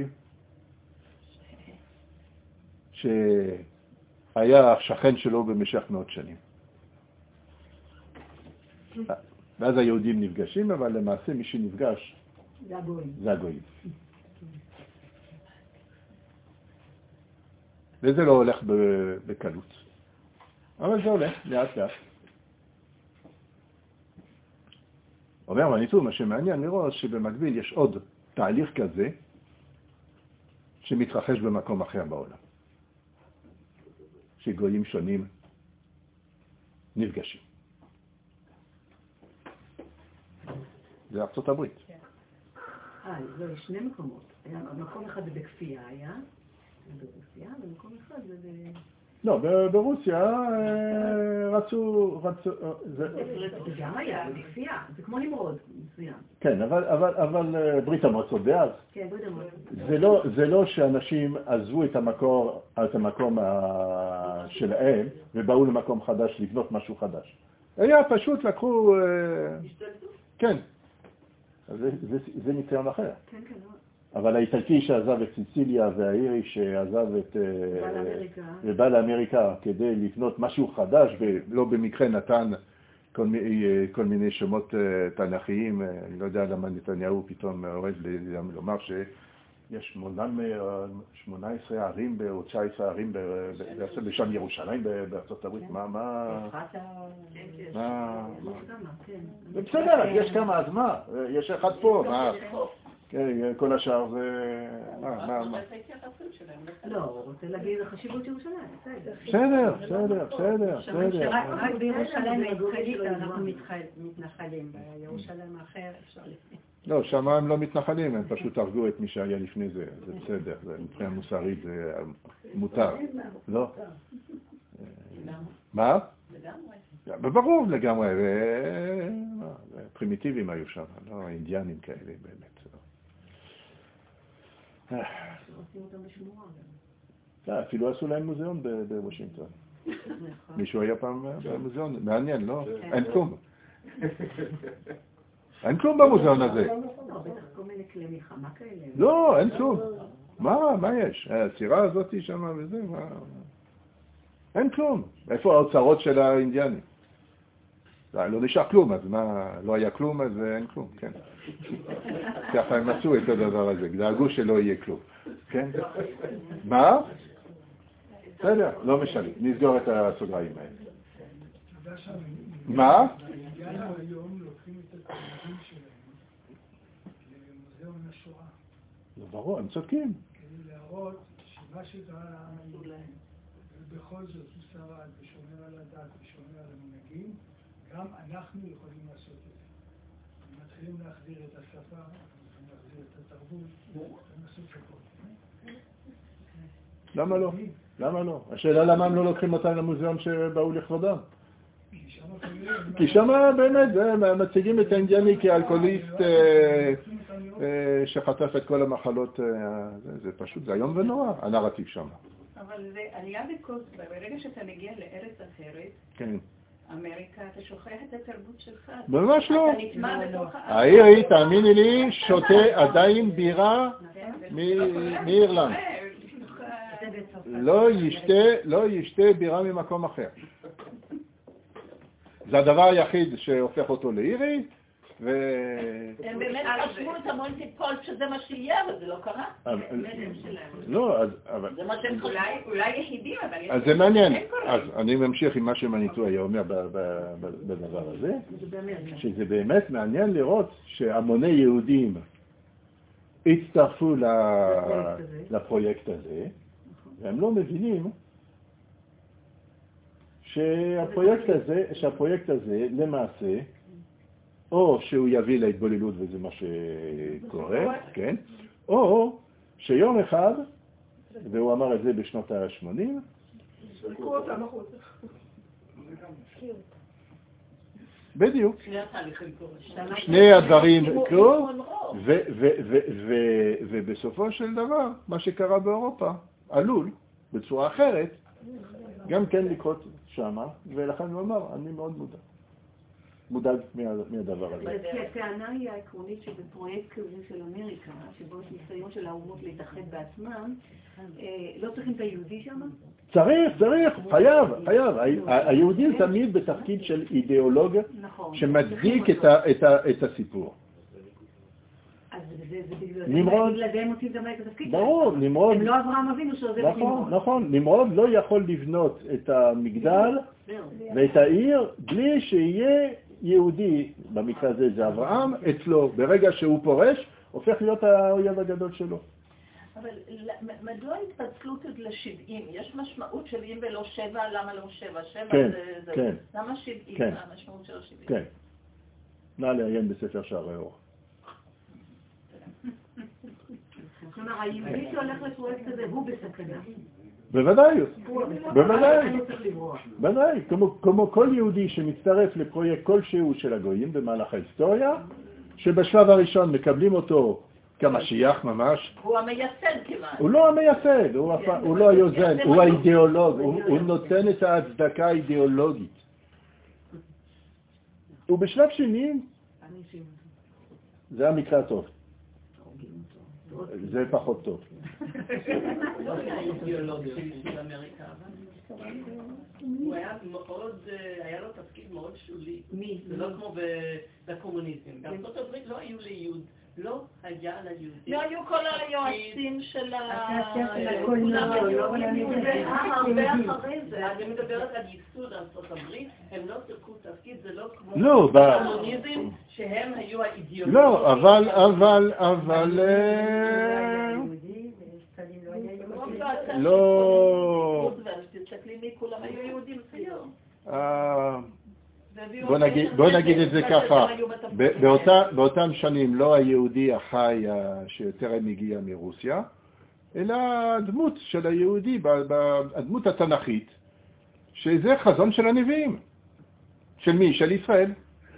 שהיה שכן שלו במשך מאות שנים. ואז היהודים נפגשים, אבל למעשה מי שנפגש זה הגויים. וזה לא הולך בקלות. אבל זה הולך לאט לאט. אומר מניטו, מה שמעניין לראות שבמקביל יש עוד תהליך כזה שמתרחש במקום אחר בעולם. שגויים שונים נפגשים. זה ארצות הברית. לא, יש שני מקומות. מקום אחד זה בכפייה היה, ברוסיה, ומקום אחד זה לא, ברוסיה רצו... זה גם היה, בכפייה, זה כמו נמרוד, מסוים. כן, אבל ברית המועצות דאז. כן, ברית המועצות. זה לא שאנשים עזבו את המקום שלהם ובאו למקום חדש לבנות משהו חדש. היה פשוט לקחו... השתלטו? כן. זה ניסיון אחר. כן, כן, לא. אבל האיטלקי שעזב את סיציליה והאירי שעזב את... ובא לאמריקה כדי לבנות משהו חדש, ולא במקרה נתן כל מיני שמות תנכיים. אני לא יודע למה נתניהו פתאום הורד לומר שיש 18 ערים או 19 ערים בשם ירושלים בארצות הברית. מה? בסדר, יש כמה, אז מה? יש אחד פה, מה? כן, כל השאר זה... לא, הוא רוצה להגיד החשיבות ירושלים, בסדר. רק בירושלים הישראלית אנחנו מתנחלים, בירושלים האחר אפשר לפני. לא, שם הם לא מתנחלים, הם פשוט הרגו את מי שהיה לפני זה, זה בסדר, זה מבחינה מוסרית, זה מותר. לא? מה? לגמרי. ברור לגמרי, פרימיטיביים היו שם, לא אינדיאנים כאלה באמת. אפילו עשו להם מוזיאון בוושינגטון. מישהו היה פעם במוזיאון? מעניין, לא? אין כלום. אין כלום במוזיאון הזה. לא, אין כלום. מה יש? הצירה הזאת שמה וזה, מה? אין כלום. איפה האוצרות של האינדיאנים? לא נשאר כלום, אז מה, לא היה כלום, אז אין כלום, כן. ככה הם עשו את הדבר הזה, דאגו שלא יהיה כלום, כן? מה? בסדר, לא משנה, נסגור את הסוגריים האלה. מה? היום לוקחים את התלמידים שלהם למוזיאון השואה. לא ברור, הם צודקים. כדי להראות שמה שקרה לעם היהודי, ובכל זאת הוא שרד ושומר על הדת ושומר על המנהגים, גם אנחנו יכולים לעשות את זה. מתחילים להחזיר את השפה, מתחילים להחזיר את התרבות, ולעשות הכל. למה לא? למה לא? השאלה למה הם לא לוקחים אותם למוזיאון שבאו לכבודם? כי שם באמת מציגים את האינדיאני כאלכוהוליסט שחטף את כל המחלות, זה פשוט, זה היום ונורא, הנרטיב שם. אבל זה עלייה בקוס, ברגע שאתה מגיע לארץ אחרת, כן. אמריקה, אתה שוכח את התרבות שלך. ממש לא. אתה נטמע בתוך העירי, תאמיני לי, שותה עדיין בירה מאירלנד. לא ישתה בירה ממקום אחר. זה הדבר היחיד שהופך אותו לאירי, הם באמת חשבו את המונטיפול שזה מה שיהיה, אבל זה לא קרה. לא, אז... זה מה שהם אולי יחידים, אבל... אז זה מעניין. אז אני ממשיך עם מה שמניטו היה אומר בדבר הזה, שזה באמת מעניין לראות שהמוני יהודים הצטרפו לפרויקט הזה, והם לא מבינים שהפרויקט הזה למעשה, או שהוא יביא להתבוללות וזה מה שקורה, כן? או שיום אחד, והוא אמר את זה בשנות ה-80, בדיוק. שני הדברים קרו, ובסופו של דבר, מה שקרה באירופה, עלול, בצורה אחרת, גם כן לקרות שמה, ולכן הוא אמר, אני מאוד מודאג מהדבר הזה. כי הטענה היא העקרונית שבפרויקט כזה של אמריקה, שבו יש ניסיון של האומות להתאחד בעצמם, לא צריכים את היהודי שם? צריך, חייב. היהודים תמיד בתפקיד של אידיאולוג שמצדיק את הסיפור. אז בגלל זה הם עושים גם את התפקיד שלהם. ברור, נמרוד. הם לא אברהם אבינו שעוזב את נמרוד. נכון, נמרוד לא יכול לבנות את המגדל ואת העיר בלי שיהיה יהודי, במקרה הזה זה אברהם, אצלו. ברגע שהוא פורש, הופך להיות האויב הגדול שלו. אבל מדוע התפצלות ל-70? יש משמעות של אם ולא 7, למה לא 7? 7 זה... כן. למה 70? מה המשמעות של 70? כן. נא לעיין בספר שערי אור. כלומר, היהודי שהולך לפרויקט הזה הוא בסכנה. בוודאי. כמו כל יהודי שמצטרף לפרויקט כלשהו של הגויים במהלך ההיסטוריה, שבשלב הראשון מקבלים אותו כמשיח ממש. הוא המייסד כמעט. הוא לא המייסד, הוא לא היוזן, הוא האידיאולוג, הוא נותן את ההצדקה האידיאולוגית. ובשלב שני, זה המקרה הטוב. זה פחות טוב. לא היה אידיאולוגיה של אמריקה, הוא היה לו תפקיד מאוד שולי. מי? זה לא כמו בקומוניזם. בארצות הברית לא היו ליהוד. לא היה ליהודים. לא היו כל היועצים של הרבה אחרי זה. אני מדברת על ייסוד ארצות הברית, הם לא תרקו תפקיד, זה לא כמו הקומוניזם, שהם היו האידיאולוגים. לא, אבל... לא... תסתכלי מי כולם היו יהודים ציון. בוא נגיד את זה ככה, באותם שנים לא היהודי החי שטרם הגיע מרוסיה, אלא הדמות של היהודי, הדמות התנ"כית, שזה חזון של הנביאים. של מי? של ישראל.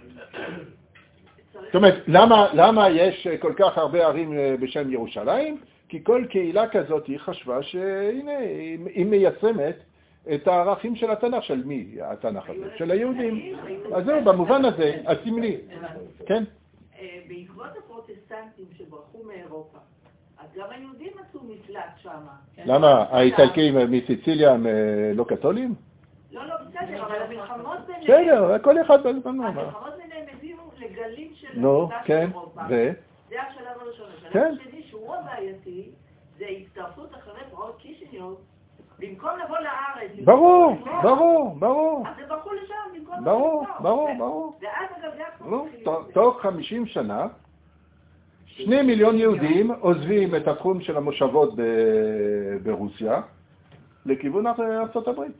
זאת אומרת, למה יש כל כך הרבה ערים בשם ירושלים? כי כל קהילה כזאת היא חשבה שהנה, היא מיישמת את הערכים של התנ"ך. של מי התנ"ך הזה? של היהודים. אז זהו, במובן הזה, הסמלי. כן? בעקבות הפרוטסטנטים שברחו מאירופה, אז גם היהודים מצאו מקלט שם. למה? האיטלקים מסיציליה הם לא קתולים? לא, בסדר, אבל המלחמות ביניהם... בסדר, כל אחד בזמן. המלחמות ביניהם הביאו לגלים של... נו, כן, זה השלב הראשון. השלב השני, שהוא הבעייתי, זה הצטרפות אחרי פרעות קישינב, במקום לבוא לארץ... ברור. אז זה ברחו לשם, במקום לבוא לשם. ברור. ואז אגב זה הכל מתחילים. תוך 50 שנה, 2 מיליון יהודים עוזבים את התחום של המושבות ברוסיה, לכיוון ארצות הברית.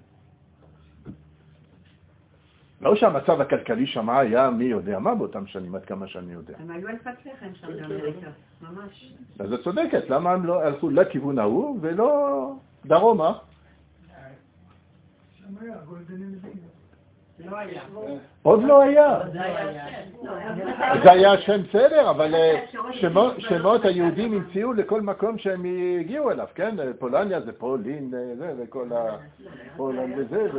לא שהמצב הכלכלי שם היה מי יודע מה באותם שנים, עד כמה שאני יודע. הם היו על פצלחם שם באמריקה, ממש. אז את צודקת, למה הם לא הלכו לכיוון ההוא ולא דרומה? שם היה, גולדנזין. לא היה. עוד לא היה. זה היה שם בסדר, אבל... שמות היהודים המציאו לכל מקום שהם הגיעו אליו, כן? פולניה זה פולין, זה, וכל הפולנד וזה.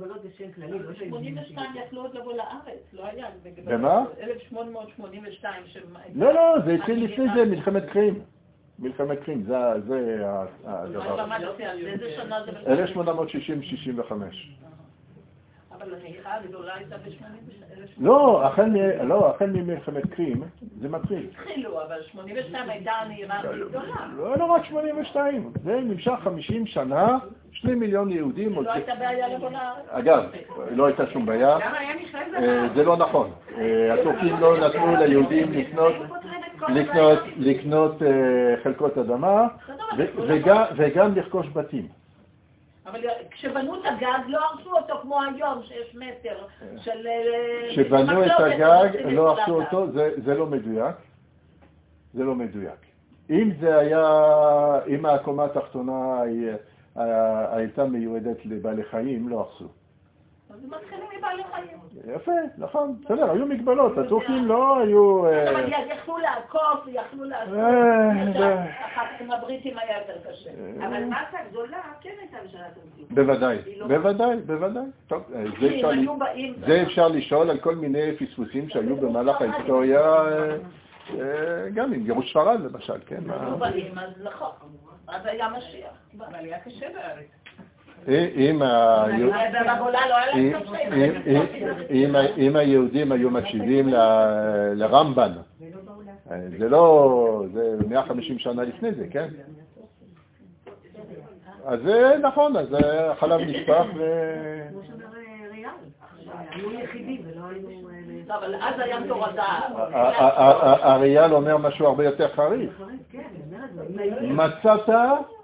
82 יכלו עוד לבוא לארץ, לא היה. במה? 1882. לא, זה התחיל לפני זה, מלחמת קרים, זה הדבר. איזה שנה זה? 1865. אבל הנהירה הגדולה הייתה ב-82. לא, החל ממלחמת קרים, זה מתחיל. התחילו, אבל 82 הייתה הנהירה הגדולה. לא רק 82, זה נמשך 50 שנה, 2 מיליון יהודים. לא הייתה בעיה לבוא לארץ. אגב, לא הייתה שום בעיה. זה לא נכון. הטורקים לא נתנו ליהודים לקנות חלקות אדמה, וגם לרכוש בתים. אבל כשבנו את הגג לא הרסו אותו כמו היום, שיש מטר של... כשבנו את הגג לא הרסו אותו, זה לא מדויק. זה לא מדויק. אם זה היה, אם הקומה התחתונה הייתה מיועדת לבעלי חיים, לא הרסו. אז הם מתחילים מבעלי חיים. יפה, נכון. בסדר, היו מגבלות. הטורקים לא היו... אבל יכלו לעקוף, יכלו לעשות. אחת עם הבריטים היה יותר קשה. אבל מסה גדולה כן הייתה בשנת המציאות. בוודאי. טוב, זה אפשר לשאול על כל מיני פספוסים שהיו במהלך ההיסטוריה, גם עם גירוש ספרד למשל, כן? היו באים, אז נכון. אז היה משיח. אבל היה קשה בארץ. אם היהודים היו מקשיבים לרמב"ן, זה לא, זה 150 שנה לפני זה, כן? אז זה נכון, אז החלב נשפך ו... כמו שאומר ריאל, היו יחידים ולא היינו... אבל אז היה תורדה. הריאל אומר משהו הרבה יותר חריף. מצאת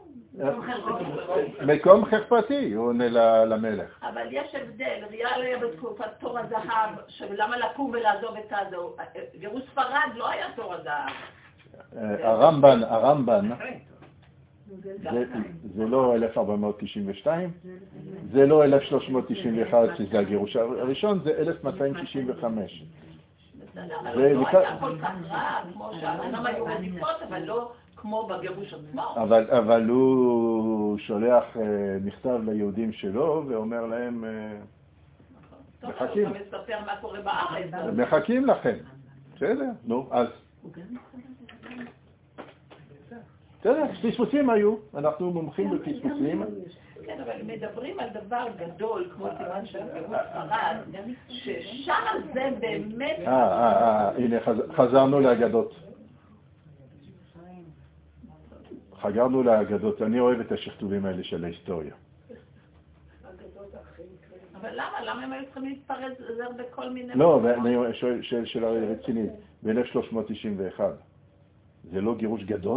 מקום חרפתי, הוא עונה למלך. אבל יש הבדל, ריאל היה בתקופת תור הזהב, שלמה לקום ולעזוב את הזו. גירוש ספרד לא היה תור הזהב. הרמב"ן, זה לא 1492, זה לא 1391 שזה הגירוש הראשון, זה 1265. זה לא היה כל כך רע, כמו שהאדם היו רדיפות, אבל לא כמו בגירוש עצמו. אבל הוא שולח מכתב ליהודים שלו ואומר להם, מחכים. הוא מספר מה קורה בארץ. מחכים לכם. בסדר, נו, אז. בסדר, פספוסים היו, אנחנו מומחים בפספוסים. כן, אבל מדברים על דבר גדול, כמו סימן של גירוש ספרד, ששם זה באמת... הנה, חזרנו לאגדות. חגרנו לאגדות, אני אוהב את השכתובים האלה של ההיסטוריה. אבל למה הם היו צריכים להתפרץ בכל מיני... לא, אני שואל שאלה רצינית, ב-1391, זה לא גירוש גדול?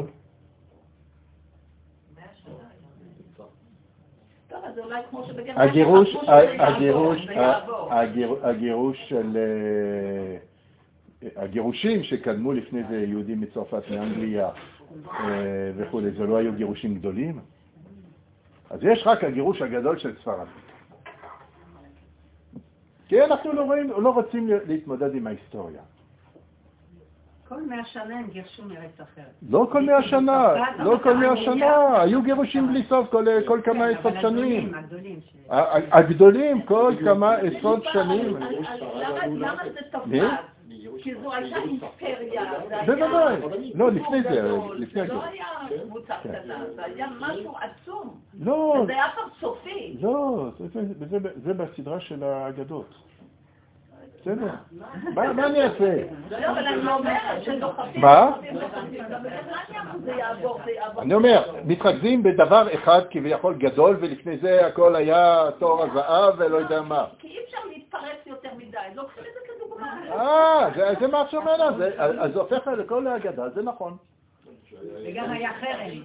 טוב, אז אולי כמו שבגרמניה... הגירוש של... הגירושים שקדמו לפני זה יהודים מצרפת מאנגליה וכו', זה לא היו גירושים גדולים? אז יש רק הגירוש הגדול של ספרד. כי אנחנו לא רוצים להתמודד עם ההיסטוריה. כל 100 שנה הם גירשו מארץ אחרת. לא כל 100 שנה, לא כל 100 שנה, היו גירושים בלי סוף כל כמה עשרות שנים. הגדולים כל כמה עשרות שנים. למה זה תופעת? כי זו הייתה אימפריה. בוודאי. לא, לפני זה. זה לא היה קבוצה קטנה, זה היה משהו עצום. לא. זה היה פרצופי. לא, זה בסדרה של האגדות. בסדר. מה אני אעשה? לא, אבל אני אומרת שדוחפים. מה? זה יעבור. אני אומר, מתרכזים בדבר אחד כביכול גדול, ולפני זה הכל היה תור הזהב ולא יודע מה. כי אי אפשר להתפרץ יותר מדי, לוקחים את זה כדוגמה. זה מה שאומר, אז זה הופך לכל האגדה, זה נכון. וגם היה חרם.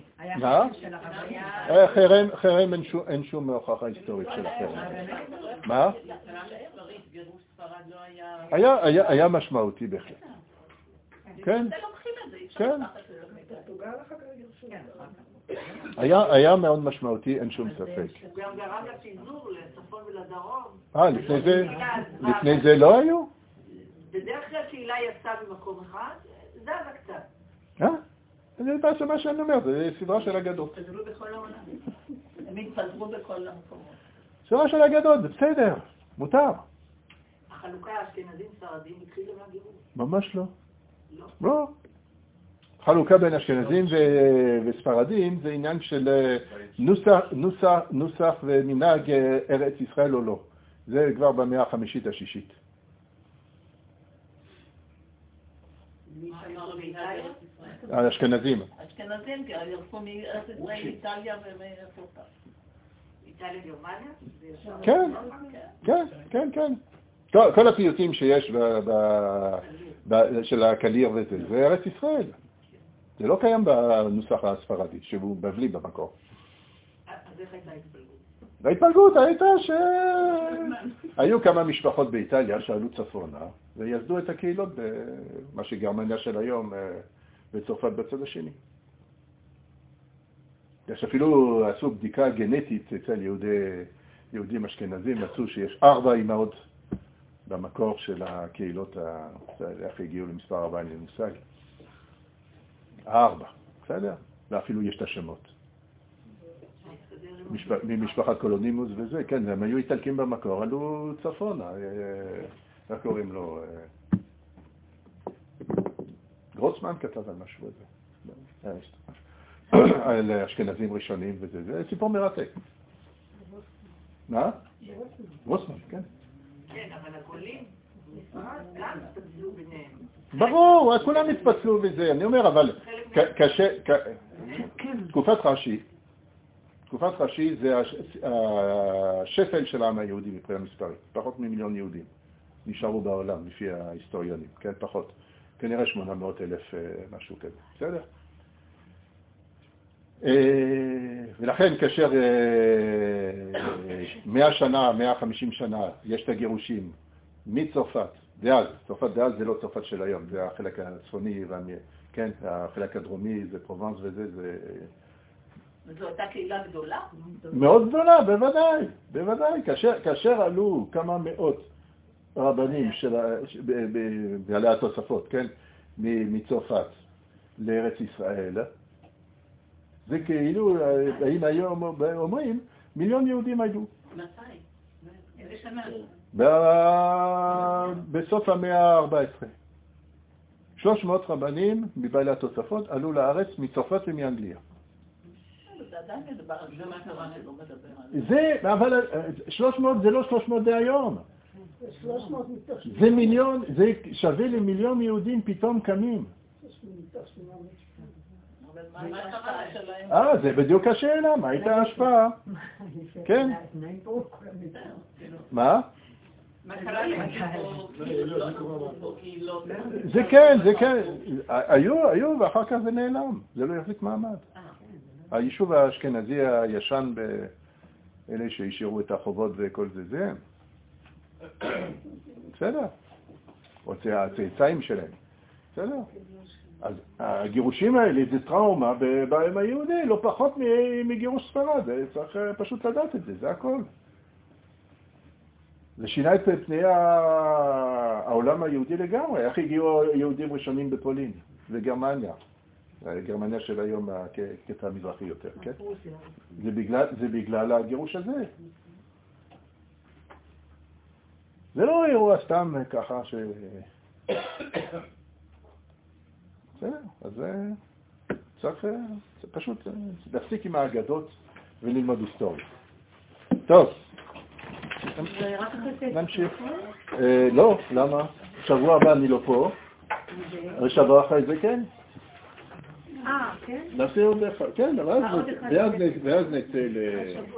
מה? חרם אין שום הוכחה היסטורית של החרם. מה? היה משמעותי בהחלט. כן? כן. היה מאוד משמעותי, אין שום ספק. הוא גם גרם לפיזור לצפון ולדרום. לפני זה לא היו? בדרך כלל קהילה יצאה במקום אחד, זזה קצת. זה מה שאני אומר, זה סדרה של אגדות. זה לא בכל העולם. הם התפזרו בכל המקומות. סדרה של אגדות, זה בסדר, מותר. החלוקה האשכנזים ספרדים התחילה מהגירוש. ממש לא. לא. לא. חלוקה בין אשכנזים וספרדים זה עניין של נוסח ומנהג ארץ ישראל או לא. זה כבר במאה החמישית השישית. האשכנזים. אשכנזים, כי הלכו מארץ ישראל, איטליה ומאירופה. איטליה גרמניה? כן. כל הפיוטים שיש של הקליר וזה, זה ארץ ישראל. זה לא קיים בנוסח הספרדי, שהוא בבלי במקור. אז איך הייתה התפלגות? וההתפלגות הייתה שהיו כמה משפחות באיטליה שעלו צפונה, ויסדו את הקהילות במה שגרמניה של היום בצרפת בצד השני. יש אפילו עשו בדיקה גנטית אצל יהודים אשכנזים, מצאו שיש 4 אימהות במקור של הקהילות, איך הגיעו למספר 4 אין לי מושג. 4, בסדר? ואפילו יש את השמות. ממשפחת קולונימוס וזה, כן, הם היו איטלקים במקור, עלו צפונה, איך קוראים לו? גרוסמן כתב על משהו הזה. על אשכנזים ראשונים וזה, זה סיפור מרתק. מה? גרוסמן, כן. כן, אבל הגולים, גם התפצלו ביניהם. ברור, כולם התפצלו בזה, אני אומר, אבל תקופת רש"י זה השפל של העם היהודי מבחינה מספרית. פחות ממיליון יהודים נשארו בעולם לפי ההיסטוריונים, כן, פחות. כנראה 800,000 משהו כזה, בסדר? ולכן כאשר 100 שנה, 150 שנה יש את הגירושים מצרפת, צרפת דאז זה לא צרפת של היום, זה החלק הצפוני, כן, החלק הדרומי זה פרובנס וזה, זה... זו הייתה קהילה גדולה? מאוד גדולה, בוודאי. כאשר עלו כמה מאות רבנים בעלי התוספות, כן, מצרפת לארץ ישראל, זה כאילו, האם היום אומרים, 1,000,000 יהודים היו. מתי? איזה שנה? בסוף המאה ה-14. 300 רבנים מבעלי התוספות עלו לארץ מצרפת ומאנגליה. זה עדיין מדבר על זה, מה קרה שלא מדבר על זה, אבל 300 זה לא 300 די היום. זה מיליון, זה שווה ל1,000,000 יהודים פתאום קמים. זה בדיוק השאלה, מה הייתה ההשפעה? כן. מה? זה כן, היו ואחר כך זה נעלם, זה לא יחזיק מעמד. היישוב האשכנזי הישן באלה שהשאירו את החובות וכל זה, בסדר. או הצאצאים שלהם, בסדר. אז הגירושים האלה זה טראומה בעם היהודי, לא פחות מגירוש ספרד, צריך פשוט לדעת את זה, זה הכל. זה שינה את פני העולם היהודי לגמרי. איך הגיעו יהודים ראשונים בפולין וגרמניה? גרמניה של היום הקטע המזרחי יותר, כן? זה בגלל הגירוש הזה. זה לא אירוע סתם ככה ש... בסדר, אז צריך פשוט להפסיק עם האגדות וללמוד היסטוריה. טוב. נמשיך. לא, למה? שבוע הבא אני לא פה. שבוע אחרי זה כן. כן? נעשה עוד אחד. כן, ואז נצא ל...